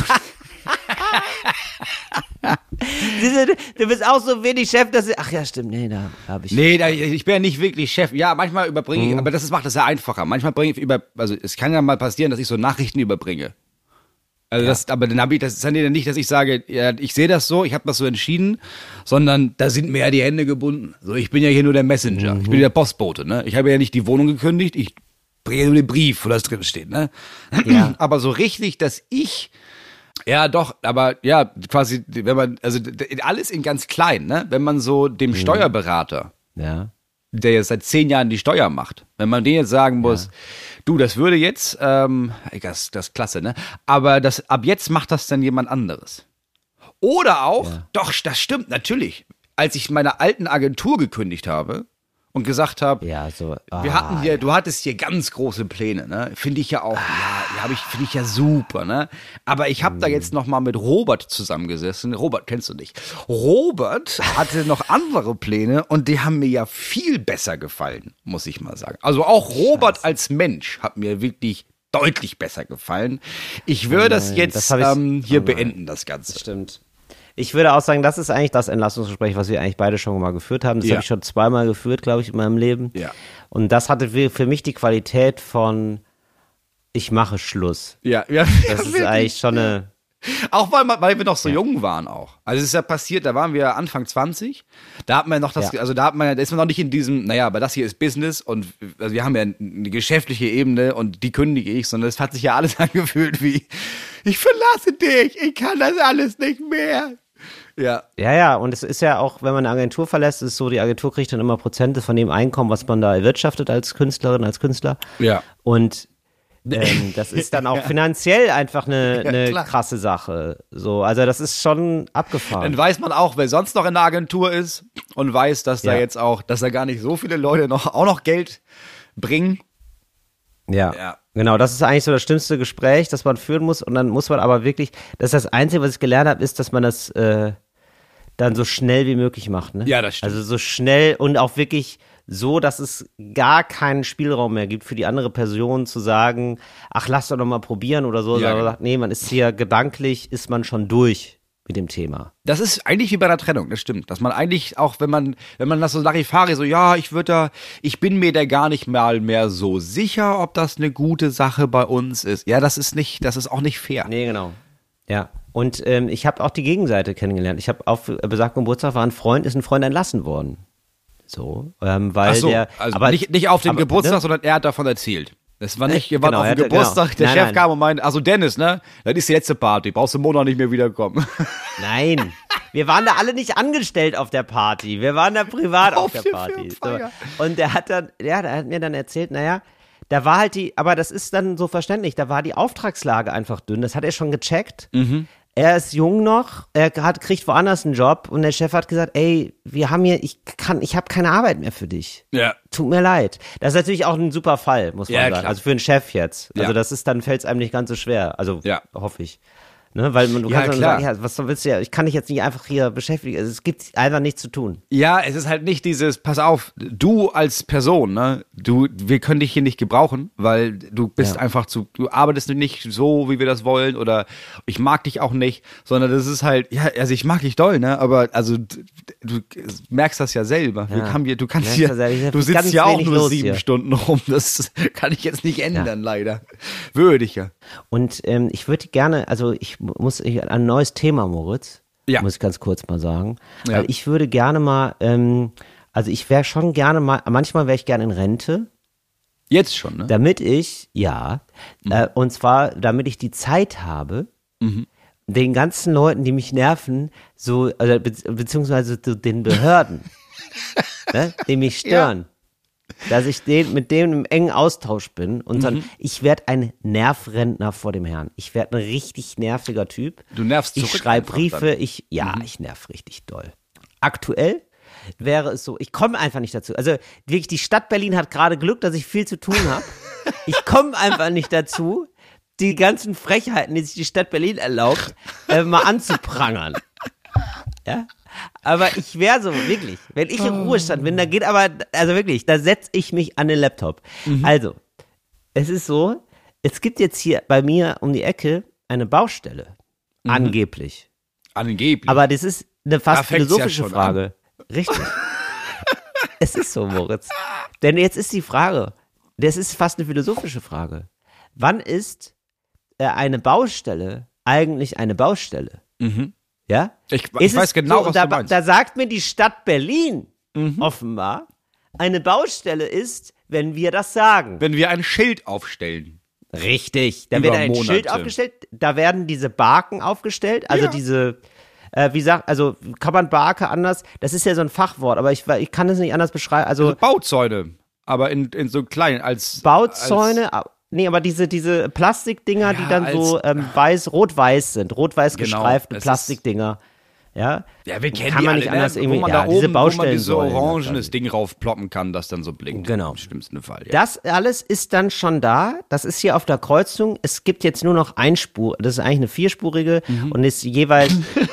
Du bist auch so wenig Chef, dass ach ja, stimmt, nee, da habe ich. Nee, ich bin ja nicht wirklich Chef. Ja, manchmal überbringe ich, aber macht das ja einfacher. Manchmal bringe ich also es kann ja mal passieren, dass ich so Nachrichten überbringe. Also aber dann habe ich, das ist dann nicht, dass ich sage, ja, ich sehe das so, ich habe das so entschieden, sondern da sind mir ja die Hände gebunden. So, ich bin ja hier nur der Messenger, ich bin der Postbote, ne? Ich habe ja nicht die Wohnung gekündigt, ich bringe nur den Brief, wo das drin steht, ne? Ja. Aber so richtig, dass ich ja, doch, aber ja, quasi, wenn man, also alles in ganz klein, ne? Wenn man so dem Steuerberater, der jetzt seit 10 Jahren die Steuer macht, wenn man denen jetzt sagen muss, du, das würde jetzt, das ist klasse, ne? Aber ab jetzt macht das dann jemand anderes. Oder auch, doch, das stimmt, natürlich. Als ich meine alten Agentur gekündigt habe und gesagt habe, du hattest hier ganz große Pläne, ne? Finde ich ja auch, finde ich ja super, ne? Aber ich habe da jetzt noch mal mit Robert zusammengesessen. Robert kennst du nicht. Robert hatte noch andere Pläne und die haben mir ja viel besser gefallen, muss ich mal sagen. Also auch Robert als Mensch hat mir wirklich deutlich besser gefallen. Ich würde das jetzt hier beenden, das Ganze. Stimmt. Ich würde auch sagen, das ist eigentlich das Entlassungsgespräch, was wir eigentlich beide schon mal geführt haben. Das habe ich schon 2-mal geführt, glaube ich, in meinem Leben. Ja. Und das hatte für mich die Qualität von ich mache Schluss. Ja. Das ist eigentlich schon eine... Auch weil wir noch so jung waren auch. Also es ist ja passiert, da waren wir Anfang 20, da hat man noch da ist man noch nicht in diesem, aber das hier ist Business und also wir haben ja eine geschäftliche Ebene und die kündige ich, sondern es hat sich ja alles angefühlt wie, ich verlasse dich, ich kann das alles nicht mehr. Ja. Ja, und es ist ja auch, wenn man eine Agentur verlässt, ist es so, die Agentur kriegt dann immer Prozente von dem Einkommen, was man da erwirtschaftet als Künstlerin, als Künstler. Ja. Und das ist dann auch finanziell einfach eine klar. krasse Sache. So, also das ist schon abgefahren. Dann weiß man auch, wer sonst noch in der Agentur ist und weiß, dass da jetzt auch, dass da gar nicht so viele Leute auch noch Geld bringen. Ja, genau, das ist eigentlich so das schlimmste Gespräch, das man führen muss und dann muss man aber wirklich, das ist das Einzige, was ich gelernt habe, ist, dass man das dann so schnell wie möglich macht, ne? Ja, das stimmt. Also so schnell und auch wirklich so, dass es gar keinen Spielraum mehr gibt für die andere Person zu sagen, ach, lass doch noch mal probieren oder so, Ja, sondern genau. sagt, nee, man ist hier gedanklich, ist man schon durch mit dem Thema. Das ist eigentlich wie bei der Trennung, das stimmt. Dass man eigentlich auch, wenn man das so Larifari so, ja, ich bin mir da gar nicht mal mehr so sicher, ob das eine gute Sache bei uns ist. Ja, das ist auch nicht fair. Nee, genau. Ja. Und ich habe auch die Gegenseite kennengelernt. Ich habe auf besagtem Geburtstag ist ein Freund entlassen worden. So, weil Ach so, der, also aber, nicht auf dem aber, Geburtstag, ne? sondern er hat davon erzählt. Das war nicht, ihr wart Genau, auf er dem hatte- Geburtstag, genau. der Chef Nein. kam und meinte, also Dennis, ne, das ist die letzte Party, brauchst du einen Monat nicht mehr wiederkommen. Nein, wir waren da alle nicht angestellt auf der Party. Wir waren da privat auf der der Party. So. Firmenfeier. Und der hat mir dann erzählt, naja, da war halt aber das ist dann so verständlich, da war die Auftragslage einfach dünn. Das hat er schon gecheckt. Er ist jung noch, kriegt woanders einen Job und der Chef hat gesagt, ey, wir haben hier, ich habe keine Arbeit mehr für dich. Ja. Tut mir leid. Das ist natürlich auch ein super Fall, muss man Ja, sagen. klar. Also für einen Chef jetzt. Ja. Also das ist, dann fällt es einem nicht ganz so schwer. Also Ja. hoffe ich. Ne, weil du Ja, kannst dann klar. sagen, ja, was willst du ja, ich kann dich jetzt nicht einfach hier beschäftigen. Also es gibt einfach nichts zu tun. Ja, es ist halt nicht dieses, pass auf, du als Person, ne, wir können dich hier nicht gebrauchen, weil du bist Ja. einfach du arbeitest nicht so, wie wir das wollen oder ich mag dich auch nicht, sondern das ist halt, ja, also ich mag dich doll, ne, aber also du merkst das ja selber. Ja. Du kannst Merkst hier, das ja, ich hab du ganz sitzt ja auch wenig nur los 7 hier. Stunden rum, das kann ich jetzt nicht ändern, leider. Würde ich ja. Und ich würde gerne, also ein neues Thema, Moritz, Ja. muss ich ganz kurz mal sagen. Ja. Weil ich würde gerne mal, also ich wäre schon gerne mal, manchmal wäre ich gerne in Rente, Jetzt schon, ne? damit ich, und zwar, damit ich die Zeit habe, den ganzen Leuten, die mich nerven, beziehungsweise so den Behörden, ne, die mich stören, dass ich mit denen im engen Austausch bin und dann, ich werde ein Nervrentner vor dem Herrn. Ich werde ein richtig nerviger Typ. Du nervst Ich zurück schreibe einfach Briefe, dann. ich nerv richtig doll. Aktuell wäre es so, ich komme einfach nicht dazu. Also wirklich, die Stadt Berlin hat gerade Glück, dass ich viel zu tun habe. Ich komme einfach nicht dazu, die ganzen Frechheiten, die sich die Stadt Berlin erlaubt, mal anzuprangern. Ja? Aber ich wäre so, wirklich, wenn ich im Ruhestand bin, da geht aber, also wirklich, da setze ich mich an den Laptop. Also, es ist so, es gibt jetzt hier bei mir um die Ecke eine Baustelle. Angeblich. Angeblich. Aber das ist eine Da fast fängt's ja philosophische schon Frage. Richtig. Es ist so, Moritz. Denn jetzt ist die Frage, das ist fast eine philosophische Frage. Wann ist eine Baustelle eigentlich eine Baustelle? Ja? Ich Ist weiß es genau, so, was da, du meinst. Da sagt mir die Stadt Berlin offenbar, eine Baustelle ist, wenn wir das sagen. Wenn wir ein Schild aufstellen. Richtig. Da Über wird ein Monate. Schild aufgestellt, da werden diese Barken aufgestellt, also diese, also kann man Barke anders, das ist ja so ein Fachwort, aber ich kann es nicht anders beschreiben, also Bauzäune, aber in so klein als Bauzäune, nee, aber diese Plastikdinger, die dann so rot-weiß sind, rot-weiß Genau, gestreifte es ist- Plastikdinger, ja. Ja, wir kennen kann die man alle, nicht anders ne? irgendwie, Wo man ja, da diese oben, wo man Baustellen so sollen, orangenes Ding raufploppen kann, das dann so blinkt. Genau. Im schlimmsten Fall, ja. Das alles ist dann schon da. Das ist hier auf der Kreuzung. Es gibt jetzt nur noch Einspur. Das ist eigentlich eine vierspurige und ist jeweils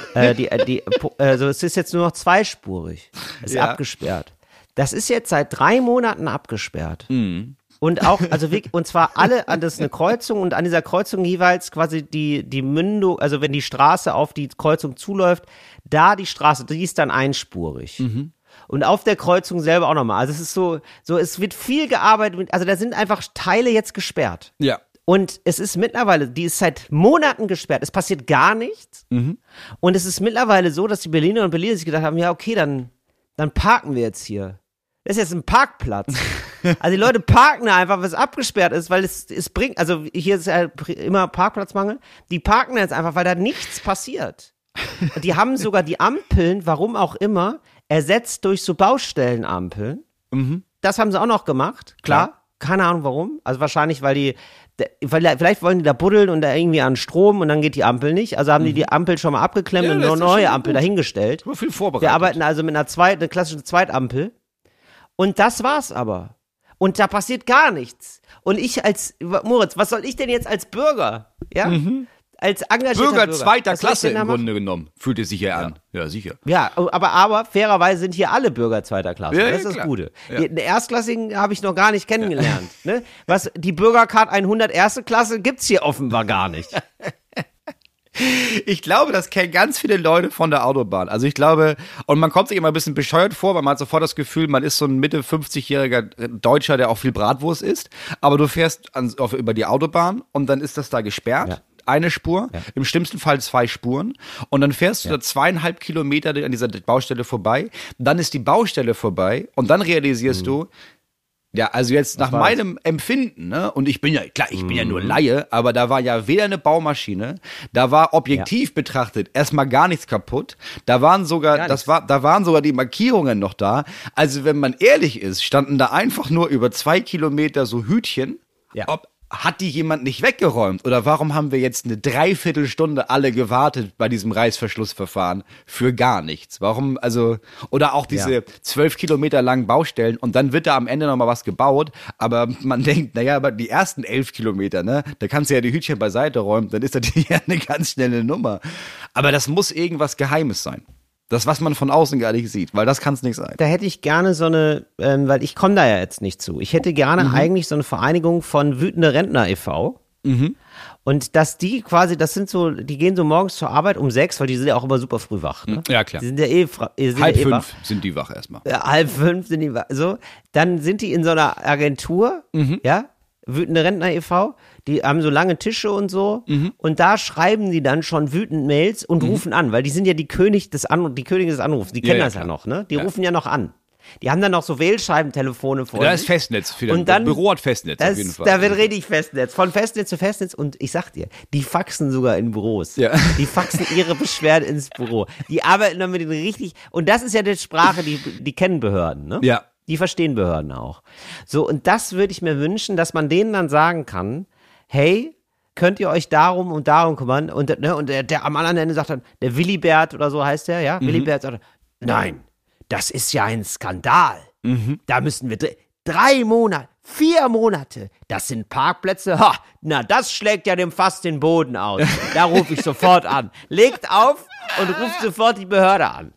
also es ist jetzt nur noch zweispurig. Ist Ja. abgesperrt. Das ist jetzt seit 3 Monaten abgesperrt. Und auch, also wirklich, und zwar das ist eine Kreuzung und an dieser Kreuzung jeweils quasi die Mündung, also wenn die Straße auf die Kreuzung zuläuft, da die Straße, die ist dann einspurig. Und auf der Kreuzung selber auch nochmal. Also es ist so, es wird viel gearbeitet, also da sind einfach Teile jetzt gesperrt. Ja. Und es ist mittlerweile, die ist seit Monaten gesperrt. Es passiert gar nichts. Und es ist mittlerweile so, dass die Berliner und Berliner sich gedacht haben, ja, okay, dann parken wir jetzt hier. Das ist jetzt ein Parkplatz. Also die Leute parken da einfach, was abgesperrt ist, weil es bringt, also hier ist ja immer Parkplatzmangel. Die parken da jetzt einfach, weil da nichts passiert. Die haben sogar die Ampeln, warum auch immer, ersetzt durch so Baustellenampeln. Das haben sie auch noch gemacht, klar. Keine Ahnung warum. Also wahrscheinlich, weil vielleicht wollen die da buddeln und da irgendwie an Strom und dann geht die Ampel nicht. Also haben die Ampel schon mal abgeklemmt und eine neue Ampel dahingestellt. Viel vorbereitet. Wir arbeiten also mit einer klassischen Zweitampel. Und das war's aber. Und da passiert gar nichts. Und Moritz, was soll ich denn jetzt als Bürger? Ja? Als engagierter Bürger zweiter was soll ich Klasse denn da im machen? Grunde genommen. Fühlt es sich ja an. Ja, sicher. Ja, aber fairerweise sind hier alle Bürger zweiter Klasse. Ja, das ist das klar. Gute. Ja. Den Erstklassigen habe ich noch gar nicht kennengelernt. Ne? Die Bürgercard 100 erste Klasse gibt's hier offenbar gar nicht. Ich glaube, das kennen ganz viele Leute von der Autobahn. Also ich glaube, und man kommt sich immer ein bisschen bescheuert vor, weil man hat sofort das Gefühl, man ist so ein Mitte 50-jähriger Deutscher, der auch viel Bratwurst isst. Aber du fährst über die Autobahn und dann ist das da gesperrt. Ja. Eine Spur, im schlimmsten Fall 2 Spuren. Und dann fährst du da 2,5 Kilometer an dieser Baustelle vorbei. Dann ist die Baustelle vorbei und dann realisierst du, ja, also jetzt nach meinem Empfinden, ne, und ich bin ja nur Laie, aber da war ja weder eine Baumaschine, da war objektiv betrachtet erstmal gar nichts kaputt, da waren sogar die Markierungen noch da. Also wenn man ehrlich ist, standen da einfach nur über 2 Kilometer so Hütchen. Ja. Hat die jemand nicht weggeräumt? Oder warum haben wir jetzt eine Dreiviertelstunde alle gewartet bei diesem Reißverschlussverfahren für gar nichts? Warum, oder auch diese 12 Kilometer langen Baustellen und dann wird da am Ende nochmal was gebaut, aber man denkt, naja, aber die ersten 11 Kilometer, ne, da kannst du ja die Hütchen beiseite räumen, dann ist das ja eine ganz schnelle Nummer. Aber das muss irgendwas Geheimes sein. Das, was man von außen gar nicht sieht, weil das kann es nicht sein. Da hätte ich gerne so eine, weil ich komme da ja jetzt nicht zu. Ich hätte gerne eigentlich so eine Vereinigung von wütende Rentner e.V. Und dass die quasi, die gehen so morgens zur Arbeit um 6, weil die sind ja auch immer super früh wach. Ne? Ja, klar. Die sind ja Halb 5 sind die wach erstmal. Ja, 4:30 sind die wach. So, dann sind die in so einer Agentur, ja, wütende Rentner e.V., die haben so lange Tische und so und da schreiben die dann schon wütend Mails und rufen an, weil die sind ja die Königin des Anrufs, die kennen das ja noch, ne? Die rufen ja noch an. Die haben dann noch so Wählscheibentelefone vor Da sich. ist Festnetz. Und dann, Büro hat Festnetz auf jeden Fall. Da wird richtig Festnetz. Von Festnetz zu Festnetz. Und ich sag dir, die faxen sogar in Büros. Ja. Die faxen ihre Beschwerden ins Büro. Die arbeiten dann mit denen richtig. Und das ist ja die Sprache, die kennen Behörden, ne? Ja. Die verstehen Behörden auch. So, und das würde ich mir wünschen, dass man denen dann sagen kann, hey, könnt ihr euch darum und darum kümmern? Und der am anderen Ende sagt dann, der Willibert oder so heißt der, ja? Willibert sagt, nein, das ist ja ein Skandal. Da müssen wir 3 Monate, 4 Monate, das sind Parkplätze, das schlägt ja dem Fass den Boden aus. Da rufe ich sofort an. Legt auf und ruft sofort die Behörde an.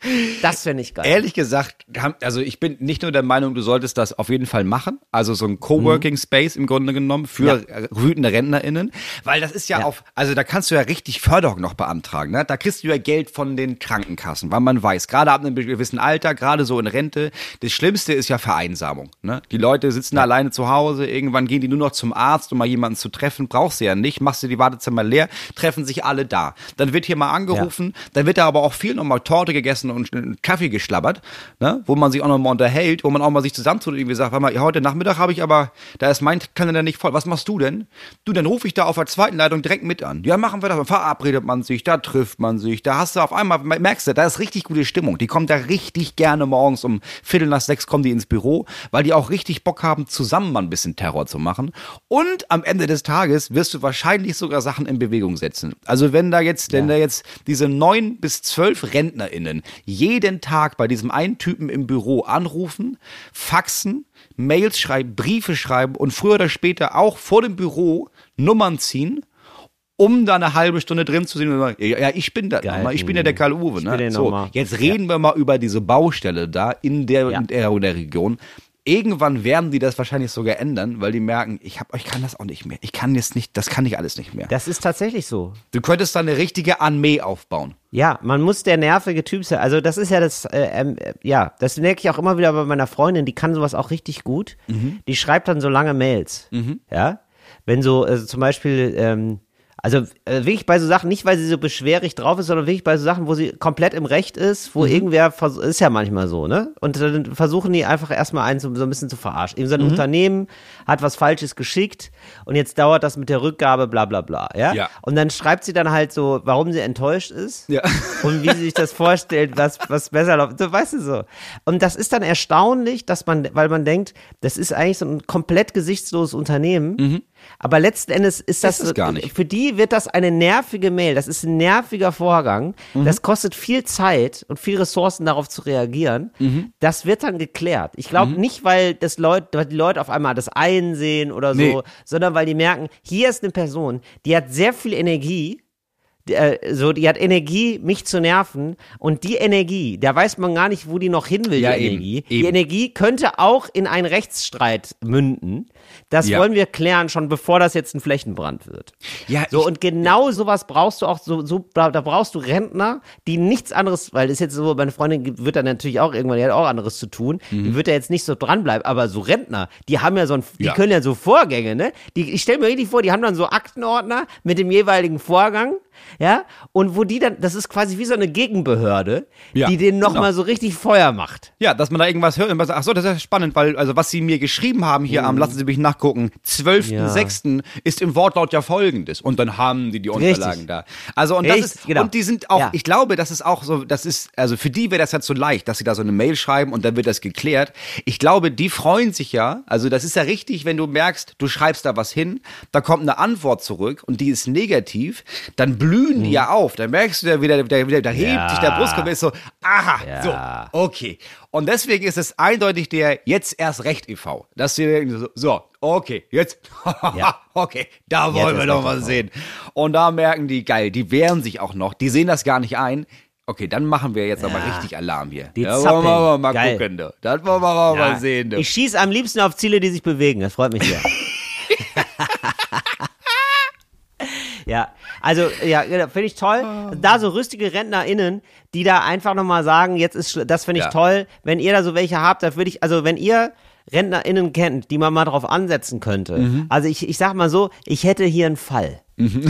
Das finde ich geil. Ehrlich gesagt, also ich bin nicht nur der Meinung, du solltest das auf jeden Fall machen, also so ein Coworking Space im Grunde genommen für wütende RentnerInnen, weil das ist ja also da kannst du ja richtig Förderung noch beantragen, ne? Da kriegst du ja Geld von den Krankenkassen, weil man weiß, gerade ab einem gewissen Alter, gerade so in Rente, das Schlimmste ist ja Vereinsamung, ne? Die Leute sitzen alleine zu Hause, irgendwann gehen die nur noch zum Arzt, um mal jemanden zu treffen, brauchst du ja nicht, machst du die Wartezimmer leer, treffen sich alle da. Dann wird hier mal angerufen, dann wird da aber auch viel nochmal Torte gegessen und einen Kaffee geschlabbert, ne, wo man sich auch noch mal unterhält, wo man auch mal sich zusammentut und irgendwie sagt, warte mal, heute Nachmittag habe ich aber, da ist mein Kalender nicht voll, was machst du denn? Du, dann rufe ich da auf der zweiten Leitung direkt mit an. Ja, machen wir das, dann verabredet man sich, da trifft man sich, da hast du auf einmal, merkst du, da ist richtig gute Stimmung, die kommt da richtig gerne morgens um 5:45 kommen die ins Büro, weil die auch richtig Bock haben, zusammen mal ein bisschen Terror zu machen und am Ende des Tages wirst du wahrscheinlich sogar Sachen in Bewegung setzen. Also wenn da jetzt diese 9 bis 12 RentnerInnen jeden Tag bei diesem einen Typen im Büro anrufen, faxen, Mails schreiben, Briefe schreiben und früher oder später auch vor dem Büro Nummern ziehen, um da eine halbe Stunde drin zu sehen und sagen, ja, ich bin da nochmal, ich bin ja der Karl-Uwe. Ne? So, jetzt reden wir mal über diese Baustelle da in der Region. Irgendwann werden die das wahrscheinlich sogar ändern, weil die merken, ich kann das auch nicht mehr. Das kann ich alles nicht mehr. Das ist tatsächlich so. Du könntest da eine richtige Armee aufbauen. Ja, man muss der nervige Typ sein. Also das ist ja das merke ich auch immer wieder bei meiner Freundin, die kann sowas auch richtig gut. Die schreibt dann so lange Mails. Ja, wenn so, also zum Beispiel, Also wirklich bei so Sachen, nicht weil sie so beschwerig drauf ist, sondern wirklich bei so Sachen, wo sie komplett im Recht ist, wo irgendwer, ist ja manchmal so, ne? Und dann versuchen die einfach erstmal einen so ein bisschen zu verarschen. Eben so ein Unternehmen hat was Falsches geschickt und jetzt dauert das mit der Rückgabe, bla bla bla, ja? Ja. Und dann schreibt sie dann halt so, warum sie enttäuscht ist Ja. und wie sie sich das vorstellt, was besser läuft, so, weißt du so. Und das ist dann erstaunlich, weil man denkt, das ist eigentlich so ein komplett gesichtsloses Unternehmen, aber letzten Endes ist das es gar nicht. für die wird das eine nervige Mail, das ist ein nerviger Vorgang, das kostet viel Zeit und viel Ressourcen darauf zu reagieren, das wird dann geklärt. Ich glaube nicht, weil die Leute auf einmal das einsehen oder so, Nee. sondern weil die merken, hier ist eine Person, die hat sehr viel Energie, die hat Energie, mich zu nerven und die Energie, da weiß man gar nicht, wo die noch hin will, Ja, die eben, Energie. eben. Die Energie könnte auch in einen Rechtsstreit münden. Das Ja. wollen wir klären, schon bevor das jetzt ein Flächenbrand wird. Ja, So, und genau sowas brauchst du auch, da brauchst du Rentner, die nichts anderes, weil das ist jetzt so, meine Freundin wird dann natürlich auch irgendwann, die hat auch anderes zu tun, die wird ja jetzt nicht so dranbleiben, aber so Rentner, die haben ja die Ja. können ja so Vorgänge, ne? Ich stelle mir richtig vor, die haben dann so Aktenordner mit dem jeweiligen Vorgang, ja, und wo die dann, das ist quasi wie so eine Gegenbehörde, Ja, die denen nochmal genau. so richtig Feuer macht. Ja, dass man da irgendwas hört und man sagt, ach so, das ist ja spannend, weil, also was sie mir geschrieben haben hier am, lassen Sie mich nachgucken, 12.06. ist im Wortlaut ja folgendes. Und dann haben die Unterlagen Richtig. da. Also, und das Richtig, ist, genau. und die sind auch, Ja. ich glaube, das ist auch so, das ist, also für die wäre das halt so leicht, dass sie da so eine Mail schreiben und dann wird das geklärt. Ich glaube, die freuen sich ja, also das ist ja richtig, wenn du merkst, du schreibst da was hin, da kommt eine Antwort zurück und die ist negativ, dann blühen die ja auf, dann merkst du ja wieder, da hebt sich der Brustkorb, ist so, aha, Ja. so, okay. Und deswegen ist es eindeutig der Jetzt erst recht e.V., dass sie denken so, okay, jetzt, Ja. okay, da Jetzt wollen wir erst doch recht mal e.V. sehen. Und da merken die, geil, die wehren sich auch noch, die sehen das gar nicht ein. Okay, dann machen wir jetzt aber richtig Alarm hier. Die Ja, zappeln. wollen wir mal Geil. gucken, du. Das wollen wir mal sehen, du. Ich schieße am liebsten auf Ziele, die sich bewegen. Das freut mich sehr. Ja, also, ja, finde ich toll. Da so rüstige RentnerInnen, die da einfach nochmal sagen, das finde ich Ja. toll. Wenn ihr da so welche habt, da würde ich, also wenn ihr RentnerInnen kennt, die man mal drauf ansetzen könnte. Also ich sag mal so, ich hätte hier einen Fall.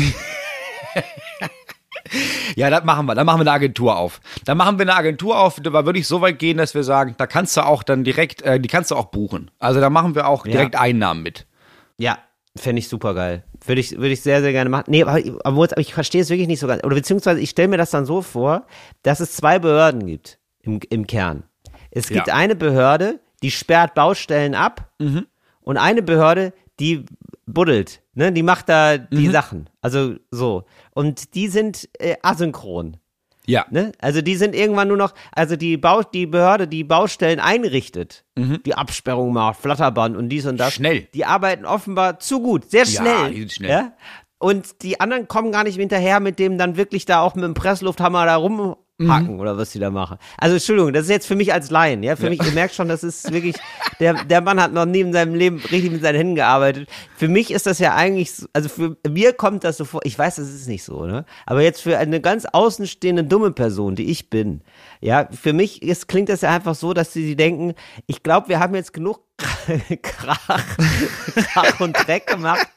Ja, das machen wir. Dann machen wir eine Agentur auf. Dann machen wir eine Agentur auf, da würde ich so weit gehen, dass wir sagen, da kannst du auch dann direkt, die kannst du auch buchen. Also da machen wir auch direkt Einnahmen mit. Ja, fände ich super geil. Würde ich sehr, sehr gerne machen. Nee, aber ich verstehe es wirklich nicht so ganz. Oder beziehungsweise ich stelle mir das dann so vor, dass es zwei Behörden gibt im Kern. Es gibt eine Behörde, die sperrt Baustellen ab und eine Behörde, die buddelt, ne? Die macht da die Sachen. Also so. Und die sind asynchron. Ja. Ne? Also die sind irgendwann nur noch, also die Behörde, die Baustellen einrichtet, die Absperrung macht, Flatterband und dies und das. Schnell. Die arbeiten offenbar zu gut, sehr schnell. die sind schnell. Ja? Und die anderen kommen gar nicht hinterher mit dem dann wirklich da auch mit dem Presslufthammer da rumhacken oder was die da machen. Also Entschuldigung, das ist jetzt für mich als Laien, ja, für mich, ihr merkt schon, das ist wirklich, der Mann hat noch nie in seinem Leben richtig mit seinen Händen gearbeitet. Für mich ist das ja eigentlich, also für mir kommt das so vor, ich weiß, das ist nicht so, ne, aber jetzt für eine ganz außenstehende dumme Person, die ich bin, ja, für mich klingt das ja einfach so, dass sie denken, ich glaube, wir haben jetzt genug Krach und Dreck gemacht.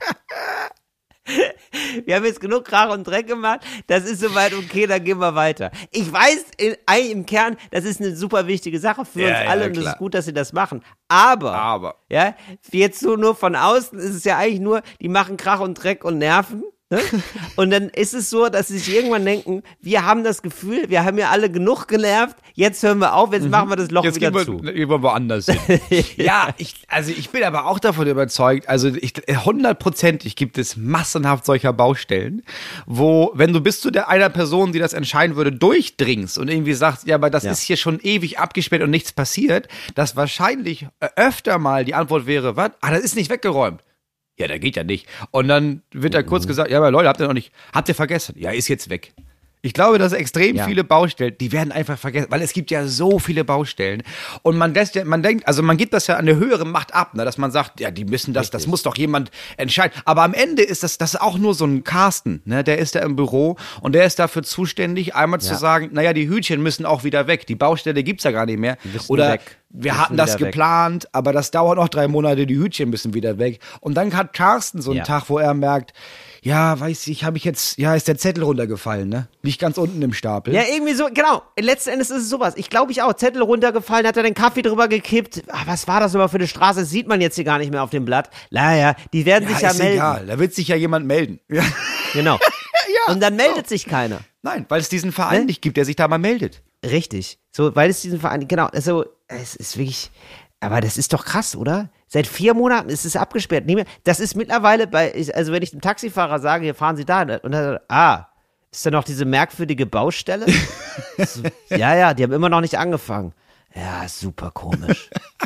Wir haben jetzt genug Krach und Dreck gemacht, das ist soweit okay, dann gehen wir weiter. Ich weiß eigentlich im Kern, das ist eine super wichtige Sache für uns alle und es ist gut, dass sie das machen. Aber, ja, jetzt so nur von außen ist es ja eigentlich nur, die machen Krach und Dreck und Nerven. Ne? Und dann ist es so, dass sie sich irgendwann denken, wir haben das Gefühl, wir haben ja alle genug genervt, jetzt hören wir auf, jetzt machen wir das Loch wieder zu. Jetzt gehen wir woanders hin. Ja, ich bin aber auch davon überzeugt, also 100%ig gibt es massenhaft solcher Baustellen, wo, wenn du bis zu einer Person, die das entscheiden würde, durchdringst und irgendwie sagst, ja, aber das ist hier schon ewig abgesperrt und nichts passiert, dass wahrscheinlich öfter mal die Antwort wäre, was? Ah, das ist nicht weggeräumt. Ja, da geht ja nicht. Und dann wird da kurz gesagt, ja, aber Leute, habt ihr vergessen? Ja, ist jetzt weg. Ich glaube, dass extrem viele Baustellen, die werden einfach vergessen, weil es gibt ja so viele Baustellen. Und man denkt, also man gibt das ja an eine höhere Macht ab, ne, dass man sagt, ja, die müssen das muss doch jemand entscheiden. Aber am Ende ist das ist auch nur so ein Carsten, ne, der ist da im Büro und der ist dafür zuständig, einmal zu sagen, naja, die Hütchen müssen auch wieder weg, die Baustelle gibt's ja gar nicht mehr. Oder weg. wir hatten das geplant, aber das dauert noch 3 Monate, die Hütchen müssen wieder weg. Und dann hat Carsten so einen Tag, wo er merkt, ja, weiß ich, ist der Zettel runtergefallen, ne? Liegt ganz unten im Stapel. Ja, irgendwie so, genau. Letzten Endes ist es sowas. Ich glaube auch, Zettel runtergefallen, hat er den Kaffee drüber gekippt. Was war das immer für eine Straße? Das sieht man jetzt hier gar nicht mehr auf dem Blatt. Naja, die werden sich ja melden. Egal, da wird sich ja jemand melden. Ja. Genau. Und dann meldet sich keiner. Nein, weil es diesen Verein nicht gibt, der sich da mal meldet. Richtig. So, weil es diesen Verein, genau. Also, es ist wirklich, aber das ist doch krass, oder? Seit 4 Monaten ist es abgesperrt. Das ist mittlerweile also wenn ich dem Taxifahrer sage, hier fahren Sie da, und er sagt, ist da noch diese merkwürdige Baustelle? So, ja, die haben immer noch nicht angefangen. Ja, super komisch.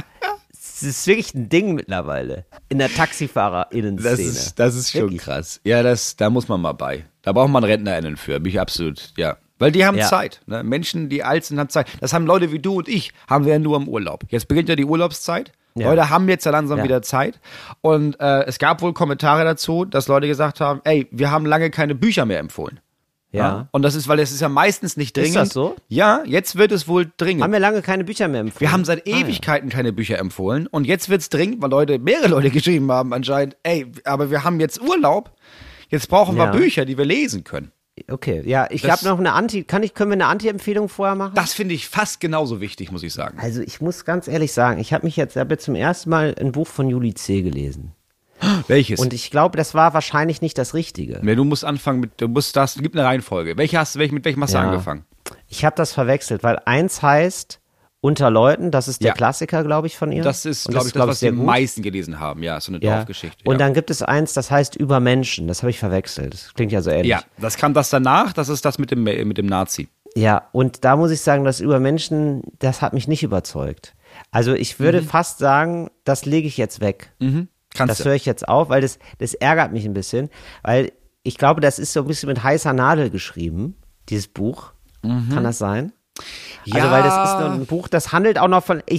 Es ist wirklich ein Ding mittlerweile in der TaxifahrerInnen-Szene. Das ist schon wirklich krass. Ja, da muss man mal bei. Da braucht man RentnerInnen für, bin ich absolut, ja. Weil die haben Zeit. Ne? Menschen, die alt sind, haben Zeit. Das haben Leute wie du und ich, haben wir ja nur im Urlaub. Jetzt beginnt ja die Urlaubszeit. Ja. Leute haben jetzt ja langsam wieder Zeit. Und es gab wohl Kommentare dazu, dass Leute gesagt haben, ey, wir haben lange keine Bücher mehr empfohlen. Ja. Und das ist, weil es ist ja meistens nicht dringend. Ist das so? Ja, jetzt wird es wohl dringend. Haben wir lange keine Bücher mehr empfohlen? Wir haben seit Ewigkeiten keine Bücher empfohlen. Und jetzt wird es dringend, weil mehrere Leute geschrieben haben anscheinend, ey, aber wir haben jetzt Urlaub. Jetzt brauchen wir Bücher, die wir lesen können. Okay, ja, ich habe noch können wir eine Anti-Empfehlung vorher machen? Das finde ich fast genauso wichtig, muss ich sagen. Also ich muss ganz ehrlich sagen, ich habe jetzt zum ersten Mal ein Buch von Julie C. gelesen. Welches? Und ich glaube, das war wahrscheinlich nicht das Richtige. Nee, du musst anfangen gibt eine Reihenfolge. Mit welchem hast du angefangen? Ich habe das verwechselt, weil eins heißt Unter Leuten, das ist der Klassiker, glaube ich, von ihr. Das ist, glaube ich, das, was die meisten gelesen haben. Ja, so eine Dorfgeschichte. Und dann gibt es eins, das heißt Über Menschen. Das habe ich verwechselt. Das klingt ja so ähnlich. Ja, das kam das danach. Das ist das mit dem Nazi. Ja, und da muss ich sagen, das Über Menschen, das hat mich nicht überzeugt. Also ich würde fast sagen, das lege ich jetzt weg. Das höre ich jetzt auf, weil das ärgert mich ein bisschen. Weil ich glaube, das ist so ein bisschen mit heißer Nadel geschrieben, dieses Buch. Kann das sein? Ja. Also, weil das ist ein Buch, das handelt auch noch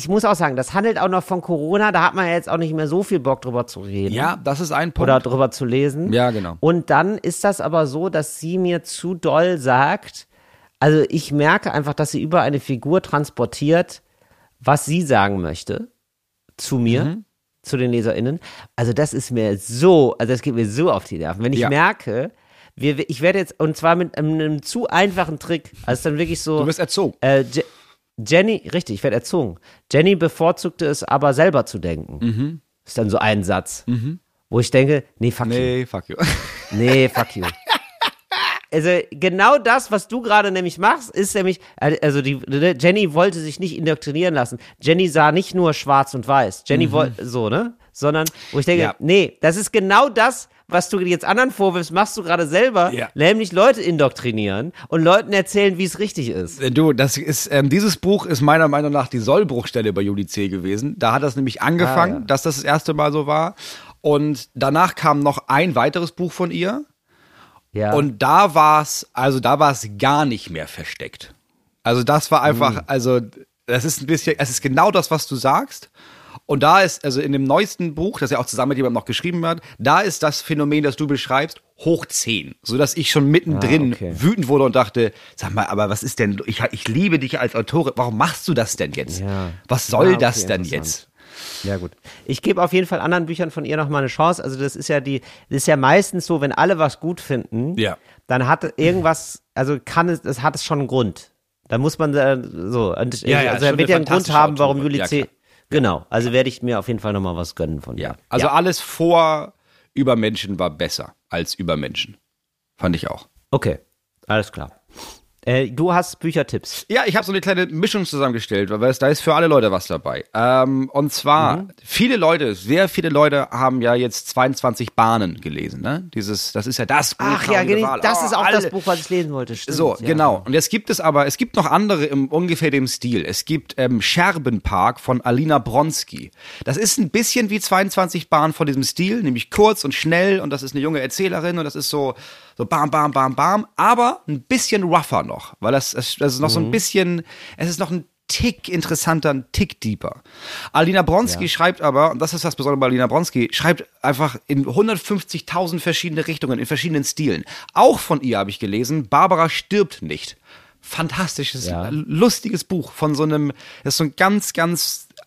von Corona, da hat man ja jetzt auch nicht mehr so viel Bock drüber zu reden. Ja, das ist ein Punkt. Oder drüber zu lesen. Ja, genau. Und dann ist das aber so, dass sie mir zu doll sagt, also ich merke einfach, dass sie über eine Figur transportiert, was sie sagen möchte, zu mir, zu den LeserInnen. Also das geht mir so auf die Nerven. Wenn ich merke, ich werde jetzt, und zwar mit einem zu einfachen Trick, also dann wirklich so. Du wirst erzogen. Jenny, richtig, ich werde erzogen. Jenny bevorzugte es aber selber zu denken. Ist dann so ein Satz, wo ich denke, nee, fuck you. Nee, fuck you. Also genau das, was du gerade nämlich machst, ist nämlich, also Jenny wollte sich nicht indoktrinieren lassen. Jenny sah nicht nur schwarz und weiß. Jenny wollte, so, ne? Sondern, wo ich denke, nee, das ist genau das, was du jetzt anderen vorwirfst, machst du gerade selber, nämlich Leute indoktrinieren und Leuten erzählen, wie es richtig ist. Du, das ist, dieses Buch ist meiner Meinung nach die Sollbruchstelle bei Julie C. gewesen. Da hat das nämlich angefangen, dass das erste Mal so war. Und danach kam noch ein weiteres Buch von ihr. Ja. Und da war es gar nicht mehr versteckt. Also das war einfach, das ist es ist genau das, was du sagst. Und da ist, also in dem neuesten Buch, das ja auch zusammen mit jemandem noch geschrieben hat, da ist das Phänomen, das du beschreibst, hoch 10. Sodass ich schon mittendrin wütend wurde und dachte, sag mal, aber was ist denn, ich liebe dich als Autorin, warum machst du das denn jetzt? Ja. Was soll das denn jetzt? Ja, gut. Ich gebe auf jeden Fall anderen Büchern von ihr nochmal eine Chance. Also das ist ja meistens so, wenn alle was gut finden, dann hat irgendwas, das hat es schon einen Grund. Da muss man so, also er wird ja einen Grund haben, warum Julie C. Genau, also werde ich mir auf jeden Fall nochmal was gönnen von ihr. Ja, also alles vor Übermenschen war besser als Übermenschen. Fand ich auch. Okay, alles klar. Du hast Büchertipps. Ja, ich habe so eine kleine Mischung zusammengestellt, weil da ist für alle Leute was dabei. Und zwar, sehr viele Leute haben ja jetzt 22 Bahnen gelesen, ne? Das ist ja das Buch. Ach ja, das ist auch das Buch, was ich lesen wollte. Stimmt. So, genau. Und jetzt gibt es noch andere im ungefähr dem Stil. Es gibt Scherbenpark von Alina Bronski. Das ist ein bisschen wie 22 Bahnen von diesem Stil, nämlich kurz und schnell, und das ist eine junge Erzählerin und das ist so bam, bam, bam, bam, aber ein bisschen rougher noch, weil das ist noch so ein bisschen, es ist noch ein Tick interessanter, ein Tick deeper. Alina Bronski schreibt aber, und das ist das Besondere bei Alina Bronski, schreibt einfach in 150.000 verschiedene Richtungen, in verschiedenen Stilen. Auch von ihr habe ich gelesen, Barbara stirbt nicht. Fantastisches, lustiges Buch von das ist so ein ganz, ganz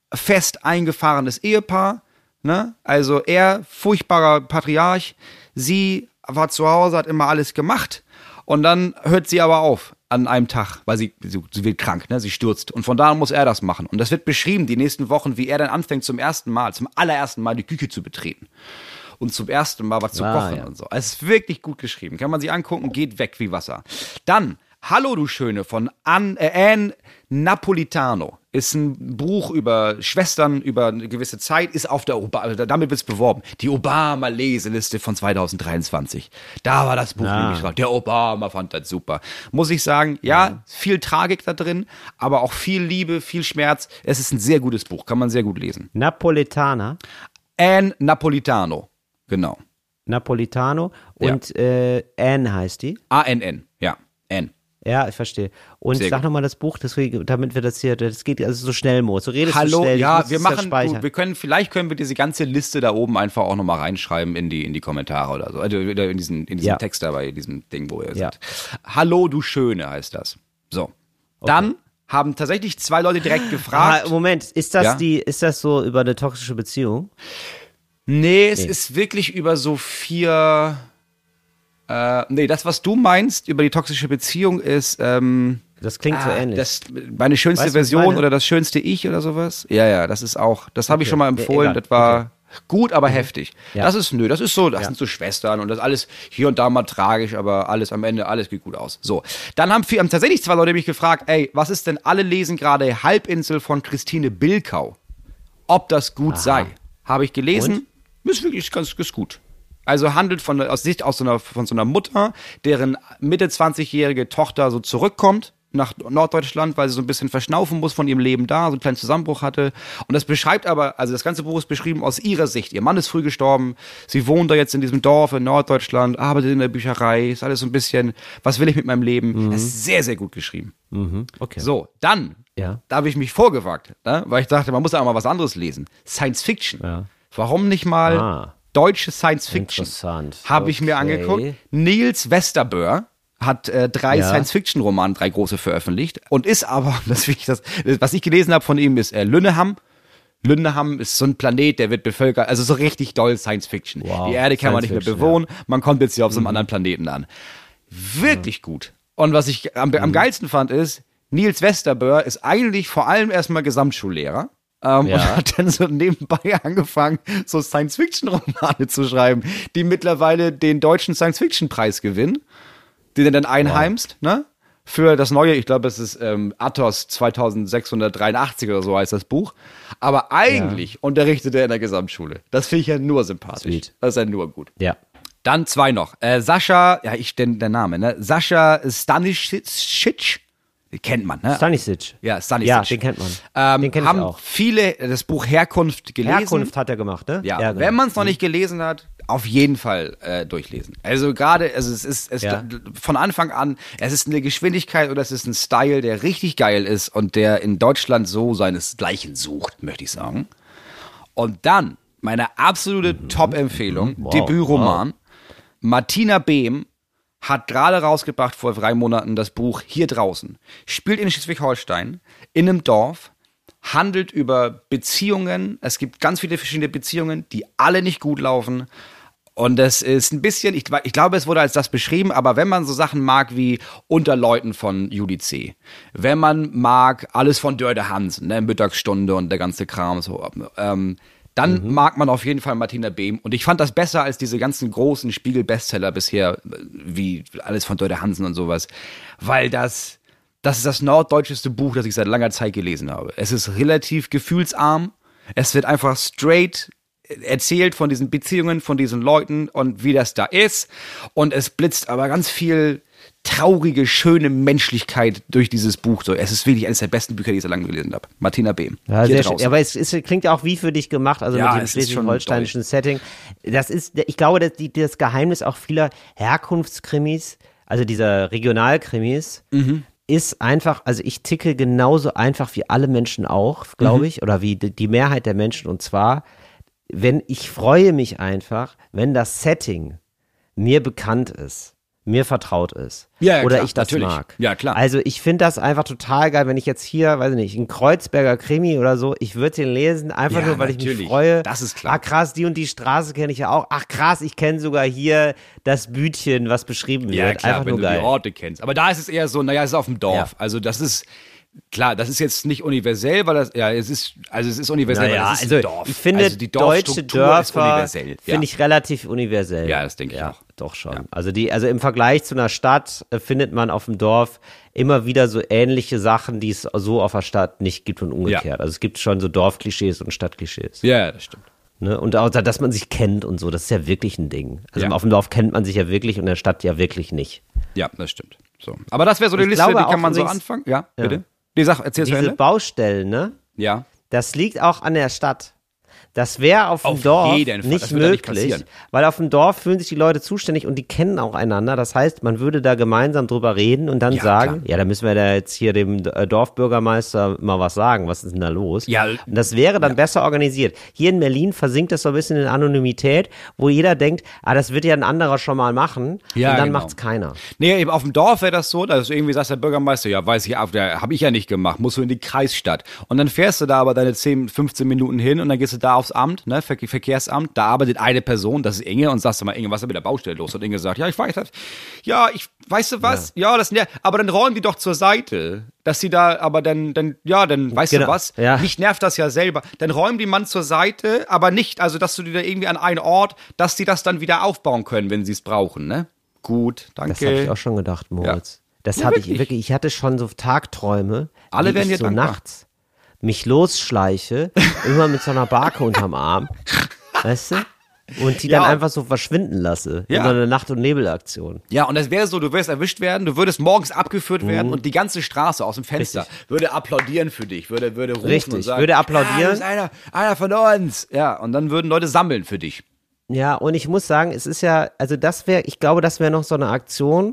fest eingefahrenes Ehepaar, ne? Also er, furchtbarer Patriarch, sie war zu Hause, hat immer alles gemacht und dann hört sie aber auf an einem Tag, weil sie wird krank, ne? Sie stürzt und von da an muss er das machen und das wird beschrieben die nächsten Wochen, wie er dann anfängt zum allerersten Mal die Küche zu betreten und zum ersten Mal was zu kochen und so. Es ist wirklich gut geschrieben, kann man sich angucken, geht weg wie Wasser. Dann Hallo du Schöne von Anne Napolitano ist ein Buch über Schwestern über eine gewisse Zeit, ist auf der damit wird es beworben. Die Obama-Leseliste von 2023. Da war das Buch nämlich drauf. Der Obama fand das super. Muss ich sagen, ja, viel Tragik da drin, aber auch viel Liebe, viel Schmerz. Es ist ein sehr gutes Buch, kann man sehr gut lesen. Napolitaner? Anne Napolitano, genau. Napolitano und Anne heißt die? A-N-N, ja, Anne. Ja, ich verstehe. Und Sehr sag gut. nochmal das Buch, damit wir das hier, das geht also so schnell, Mo. So redest Hallo, du schnell. ja, ich muss wir es ja machen, speichern. vielleicht können wir diese ganze Liste da oben einfach auch nochmal reinschreiben in die Kommentare oder so. Also in diesen Text da bei diesem Ding, wo ihr seid. Hallo, du Schöne heißt das. So. Dann haben tatsächlich 2 Leute direkt gefragt. Moment, ist das Ja? ist das so über eine toxische Beziehung? Nee, es ist wirklich über so 4. Das, was du meinst über die toxische Beziehung, ist Das klingt so ähnlich. meine schönste Weißt du, was ich Version meine? oder das schönste Ich oder sowas. Ja, das ist auch, das habe ich schon mal empfohlen, egal. das war gut, aber heftig. Ja. Das ist so, das sind so Schwestern und das alles hier und da mal tragisch, aber alles am Ende, alles geht gut aus. So, dann haben tatsächlich 2 Leute mich gefragt, ey, was ist denn, alle lesen gerade Halbinsel von Christine Bilkau, ob das gut sei. Habe ich gelesen, ist wirklich ganz gut. Also handelt von so einer Mutter, deren Mitte 20-jährige Tochter so zurückkommt nach Norddeutschland, weil sie so ein bisschen verschnaufen muss von ihrem Leben da, so einen kleinen Zusammenbruch hatte. Und das beschreibt aber, also das ganze Buch ist beschrieben aus ihrer Sicht. Ihr Mann ist früh gestorben, sie wohnt da jetzt in diesem Dorf in Norddeutschland, arbeitet in der Bücherei, ist alles so ein bisschen, was will ich mit meinem Leben? Das ist sehr, sehr gut geschrieben. Okay. So, dann, Ja. da habe ich mich vorgewagt, ne? Weil ich dachte, man muss ja auch mal was anderes lesen. Science Fiction. Ja. Warum nicht mal deutsche Science Fiction? Interessant. Habe ich mir angeguckt. Nils Westerböhr hat 3 Science-Fiction-Romane, 3 große veröffentlicht und ist aber, was ich gelesen habe von ihm, ist Lünnehamn. Lünnehamn ist so ein Planet, der wird bevölkert, also so richtig doll Science-Fiction. Wow, Die Erde kann man nicht mehr Science-Fiction, bewohnen, man kommt jetzt hier auf so einem anderen Planeten an. Wirklich gut. Und was ich am geilsten fand ist, Nils Westerböhr ist eigentlich vor allem erstmal Gesamtschullehrer. Und hat dann so nebenbei angefangen, so Science-Fiction-Romane zu schreiben, die mittlerweile den deutschen Science-Fiction-Preis gewinnen, den er dann einheimst, ne? Für das neue, ich glaube, es ist Athos 2683 oder so heißt das Buch. Aber eigentlich unterrichtet er in der Gesamtschule. Das finde ich ja nur sympathisch. Sweet. Das ist ja nur gut. Ja. Dann 2 noch. Sascha, der Name, ne? Sascha Stanisic. Den kennt man, ne? Stanisic. Ja, Stanisic. Ja, den kennt man. Den kenn ich haben auch. viele das Buch Herkunft gelesen. Herkunft hat er gemacht, ne? Ja, genau. wenn man es noch nicht gelesen hat, auf jeden Fall durchlesen. Also gerade, es ist von Anfang an, es ist eine Geschwindigkeit oder es ist ein Style, der richtig geil ist und der in Deutschland so seinesgleichen sucht, möchte ich sagen. Und dann meine absolute Top-Empfehlung, Debütroman. Martina Behm hat gerade rausgebracht vor 3 Monaten das Buch Hier draußen. Spielt in Schleswig-Holstein, in einem Dorf, handelt über Beziehungen. Es gibt ganz viele verschiedene Beziehungen, die alle nicht gut laufen. Und es ist ein bisschen, ich glaube, es wurde als das beschrieben, aber wenn man so Sachen mag wie Unter Leuten von Judy C., wenn man mag alles von Dörte Hansen, ne, Mittagsstunde und der ganze Kram, so, dann mag man auf jeden Fall Martina Behm. Und ich fand das besser als diese ganzen großen Spiegel-Bestseller bisher, wie alles von Dörte Hansen und sowas. Weil das ist das norddeutscheste Buch, das ich seit langer Zeit gelesen habe. Es ist relativ gefühlsarm. Es wird einfach straight erzählt von diesen Beziehungen, von diesen Leuten und wie das da ist. Und es blitzt aber ganz viel traurige, schöne Menschlichkeit durch dieses Buch. So, es ist wirklich eines der besten Bücher, die ich so lange gelesen habe. Martina Behm. Ja, Hier sehr draußen. schön. Aber es klingt ja auch wie für dich gemacht, also Ja, mit dem es ist schon schleswig-holsteinischen Setting. Das ist, ich glaube, das Geheimnis auch vieler Herkunftskrimis, also dieser Regionalkrimis, ist einfach, also ich ticke genauso einfach wie alle Menschen auch, glaube ich, oder wie die Mehrheit der Menschen. Und zwar, ich freue mich einfach, wenn das Setting mir bekannt ist. mir vertraut ist. Ja, oder klar, ich das natürlich. mag. Ja, klar. Also ich finde das einfach total geil, wenn ich jetzt hier, weiß ich nicht, ein Kreuzberger Krimi oder so, ich würde den lesen, einfach Ja, nur, weil ich natürlich. mich freue. Das ist klar. Ah krass, die und die Straße kenne ich ja auch. Ach krass, ich kenne sogar hier das Bütchen, was beschrieben Ja, wird. klar, einfach wenn nur du geil. die Orte kennst. Aber da ist es eher so, naja, es ist auf dem Dorf. Ja. Also das ist, klar, das ist jetzt nicht universell, weil das, ja, es ist universell, Naja, weil es ist also ein Dorf. ich finde, also die deutsche Dorfstruktur ist Dörfer universell. finde ich relativ universell. Ja, das denke ich auch. Doch schon. Ja. Also im Vergleich zu einer Stadt findet man auf dem Dorf immer wieder so ähnliche Sachen, die es so auf der Stadt nicht gibt und umgekehrt. Ja. Also es gibt schon so Dorfklischees und Stadtklischees. Ja, das stimmt. Ne? Und auch, dass man sich kennt und so, das ist ja wirklich ein Ding. Also Ja. auf dem Dorf kennt man sich ja wirklich und in der Stadt ja wirklich nicht. Ja, das stimmt. So. Aber das wäre so die Ich Liste, glaube die auch kann man so übrigens- anfangen. Ja, bitte. Die Sache, erzähl zu Diese Ende. Baustellen, ne? Ja. Das liegt auch an der Stadt. Das wäre auf dem Auf Dorf jeden Fall. nicht Das wird da nicht möglich, passieren. weil auf dem Dorf fühlen sich die Leute zuständig und die kennen auch einander. Das heißt, man würde da gemeinsam drüber reden und dann Ja, sagen, klar. ja, da müssen wir da jetzt hier dem Dorfbürgermeister mal was sagen. Was ist denn da los? Ja. Und das wäre dann besser organisiert. Hier in Berlin versinkt das so ein bisschen in Anonymität, wo jeder denkt, das wird ja ein anderer schon mal machen Ja, und dann genau. macht's keiner. Nee, eben auf dem Dorf wäre das so, dass du irgendwie sagst, der Bürgermeister, ja, weiß ich, habe ich ja nicht gemacht, musst du in die Kreisstadt. Und dann fährst du da aber deine 10, 15 Minuten hin und dann gehst du da aufs Amt, ne, Verkehrsamt, da arbeitet eine Person, das ist Inge, und sagst du mal, Inge, was ist mit der Baustelle los? Und Inge sagt, ja, ich weiß das. Ja, weißt du was? Ja, das, aber dann räumen die doch zur Seite. Dass sie da, aber dann, weißt Genau, du was? ja. Mich nervt das ja selber. Dann räumen die Mann zur Seite, aber nicht, also, dass du die da irgendwie an einen Ort, dass die das dann wieder aufbauen können, wenn sie es brauchen, ne? Gut, danke. Das habe ich auch schon gedacht, Moritz. Das Ja, hatte ich wirklich. wirklich. Ich hatte schon so Tagträume, Alle wie werden ich dir so dankbar. nachts mich losschleiche, immer mit so einer Barke unterm Arm, weißt du? Und die dann Ja. einfach so verschwinden lasse. Ja. In so eine Nacht- und Nebelaktion. Ja, und das wäre so, du wirst erwischt werden, du würdest morgens abgeführt Mhm. werden und die ganze Straße aus dem Fenster würde applaudieren für dich, würde rufen Richtig, und sagen, würde applaudieren. Ja, das ist einer von uns. Ja, und dann würden Leute sammeln für dich. Ja, und ich muss sagen, es ist ja, also ich glaube, das wäre noch so eine Aktion,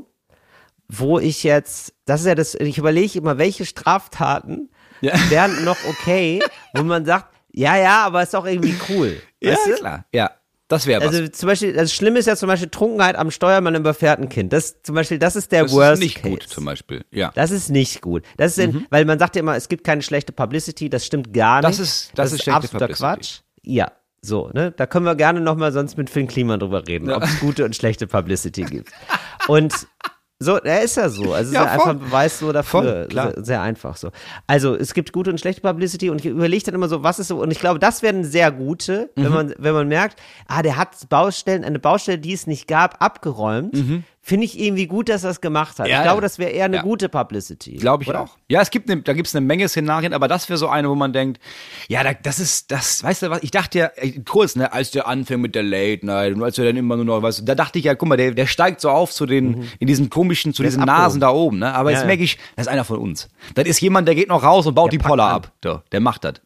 wo ich jetzt, das ist ja das, ich überlege immer, welche Straftaten Ja. wären noch okay, wo man sagt, ja, aber ist auch irgendwie cool. Weißt du? klar. Ja, das wäre was. Also zum Beispiel, das Schlimme ist ja zum Beispiel Trunkenheit am Steuer, man überfährt ein Kind. Das zum Beispiel, das ist der das Worst ist nicht Case. gut zum Beispiel. Ja. Das ist nicht gut. Das ist, weil man sagt ja immer, es gibt keine schlechte Publicity, das stimmt gar Das nicht. ist schlechte absoluter Publicity. Quatsch. Ja, so, ne? Da können wir gerne nochmal sonst mit Finn Kliman drüber reden, ob es gute und schlechte Publicity gibt. Und so, er ist ja so. Also es ist Ja, ja einfach voll. ein Beweis so dafür. Voll, klar. Sehr einfach so. Also es gibt gute und schlechte Publicity und ich überlege dann immer so, was ist so, und ich glaube, das wäre eine sehr gute, wenn man merkt, der hat eine Baustelle, die es nicht gab, abgeräumt. Finde ich irgendwie gut, dass er es gemacht hat. Ja, ich glaube, ja. das wäre eher eine Ja. gute Publicity. Glaube ich oder? auch. Ja, da gibt's eine Menge Szenarien, aber das wäre so eine, wo man denkt, ja, das, weißt du was, ich dachte ja, kurz, ne, als der anfing mit der Late Night und als er dann immer nur noch, weißt du, da dachte ich ja, guck mal, der steigt so auf zu den, in diesen komischen, zu diesen ist Nasen da oben, ne, aber Ja, jetzt ja. merke ich, das ist einer von uns. Das ist jemand, der geht noch raus und baut die packt Poller an. ab. Der macht das.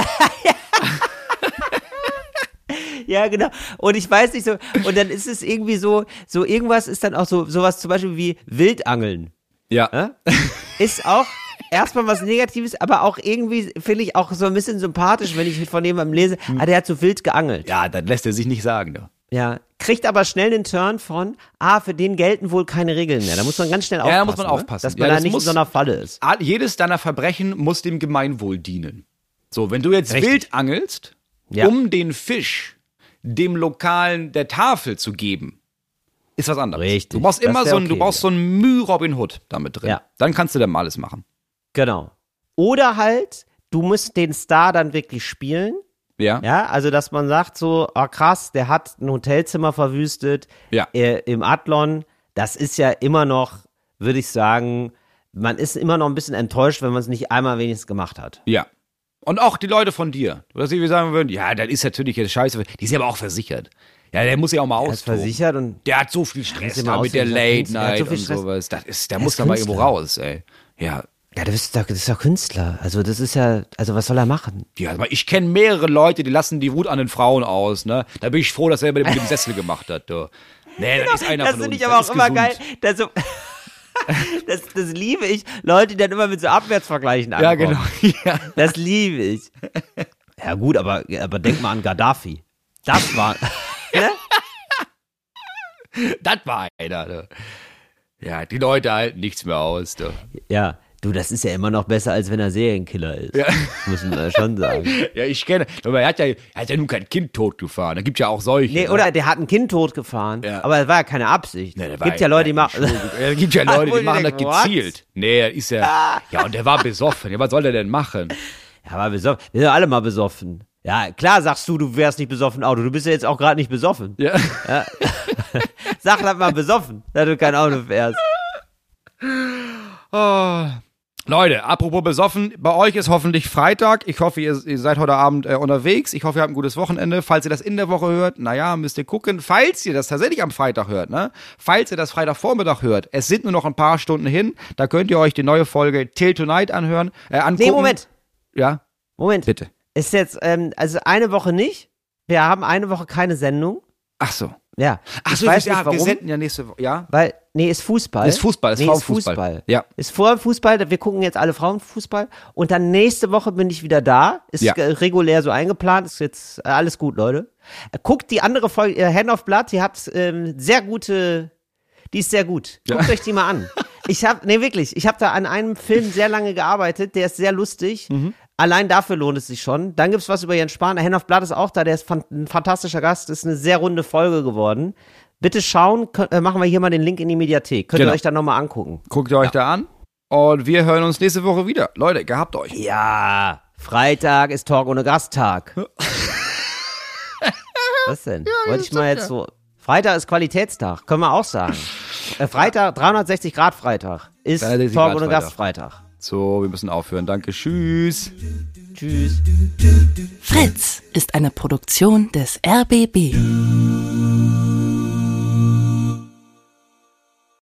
Ja, genau. Und ich weiß nicht so, und dann ist es irgendwie so irgendwas ist dann auch sowas zum Beispiel wie Wildangeln. Ja. Ist auch erstmal was Negatives, aber auch irgendwie finde ich auch so ein bisschen sympathisch, wenn ich von jemandem lese, der hat so wild geangelt. Ja, das lässt er sich nicht sagen, ne. Ja. Kriegt aber schnell den Turn von, für den gelten wohl keine Regeln mehr. Da muss man ganz schnell aufpassen. Ja, da muss man ne? aufpassen. Dass man Ja, da das nicht in muss- so einer Falle ist. Jedes deiner Verbrechen muss dem Gemeinwohl dienen. So, wenn du jetzt Richtig. wild angelst, Ja. um den Fisch dem Lokalen der Tafel zu geben, ist was anderes. Richtig. Du brauchst Das immer wär so okay, du brauchst so ein Müh Robin Hood damit drin. Ja. Dann kannst du dann mal alles machen. Genau. Oder halt, du musst den Star dann wirklich spielen. Ja. Ja, also dass man sagt so, krass, der hat ein Hotelzimmer verwüstet Ja. im Adlon. Das ist ja immer noch, würde ich sagen, man ist immer noch ein bisschen enttäuscht, wenn man es nicht einmal wenigstens gemacht hat. Ja. Und auch die Leute von dir. Dass sie sagen würden, ja, das ist natürlich jetzt scheiße. Die ist ja aber auch versichert. Ja, der muss ja auch mal Er ist austoben. versichert und Der hat so viel Stress immer da mit der aussehen, Late der hat so Night viel und Stress. sowas. Der Er muss ist da mal irgendwo Künstler. raus, ey. Ja. ja, das ist doch Künstler. Also das ist ja, also was soll er machen? Ja, aber ich kenne mehrere Leute, die lassen die Wut an den Frauen aus, ne? Da bin ich froh, dass er mit dem Sessel gemacht hat, du. Nee, das ist einer Das von finde uns. ich aber das auch ist immer gesund. geil. Das, so, das liebe ich. Leute, die dann immer mit so Abwärtsvergleichen Ja, ankommen. genau. Ja. Das liebe ich. Ja gut, aber denk mal an Gaddafi. Das war, ne? Das war einer, du. Ja, die Leute halten nichts mehr aus. Du. Ja, du, das ist ja immer noch besser, als wenn er Serienkiller ist. Ja. Muss man schon sagen. Ja, ich kenne. Aber er hat ja nun kein Kind totgefahren. Da gibt ja auch solche. Nee, oder der hat ein Kind totgefahren. Ja. Aber das war ja keine Absicht. Nee, gibt ja Leute, die machen. Es gibt ja Leute, die machen das gezielt. Nee, ist ja. Ja, und der war besoffen. Ja, was soll der denn machen? Ja, war besoffen. Wir sind alle mal besoffen. Ja, klar sagst du wärst nicht besoffen Auto. Du bist ja jetzt auch gerade nicht besoffen. Ja. Sag halt mal besoffen, dass du kein Auto fährst. Oh. Leute, apropos besoffen, bei euch ist hoffentlich Freitag. Ich hoffe, ihr seid heute Abend unterwegs. Ich hoffe, ihr habt ein gutes Wochenende. Falls ihr das in der Woche hört, naja, müsst ihr gucken. Falls ihr das tatsächlich am Freitag hört, ne? Falls ihr das Freitagvormittag hört, es sind nur noch ein paar Stunden hin. Da könnt ihr euch die neue Folge Till Tonight angucken. Nee, Moment. Ja? Moment. Bitte. Ist jetzt, also eine Woche nicht. Wir haben eine Woche keine Sendung. Ach so. Ja. Ach so, weiß ja, nicht, warum. wir senden ja nächste Woche, ja? Weil, ist Fußball. Ist Fußball, ist Frauenfußball. Ja. Ist Frauenfußball, wir gucken jetzt alle Frauenfußball. Und dann nächste Woche bin ich wieder da. Ist regulär so eingeplant. Ist jetzt alles gut, Leute. Guckt die andere Folge, Hand of Blood, die hat sehr gute, die ist sehr gut. Guckt euch die mal an. Ich habe da an einem Film sehr lange gearbeitet, der ist sehr lustig. Allein dafür lohnt es sich schon. Dann gibt's was über Jens Spahn. Hand of Blood ist auch da, der ist ein fantastischer Gast, ist eine sehr runde Folge geworden. Bitte schauen, machen wir hier mal den Link in die Mediathek. Könnt ihr euch dann nochmal angucken. Guckt ihr euch da an und wir hören uns nächste Woche wieder. Leute, gehabt euch. Ja, Freitag ist Talk ohne Gasttag. Was denn? Wollte ich mal jetzt so... Freitag ist Qualitätstag, können wir auch sagen. Freitag, 360 Grad Freitag ist Talk ohne Gast Freitag. So, wir müssen aufhören. Danke, tschüss. Tschüss. Fritz ist eine Produktion des RBB.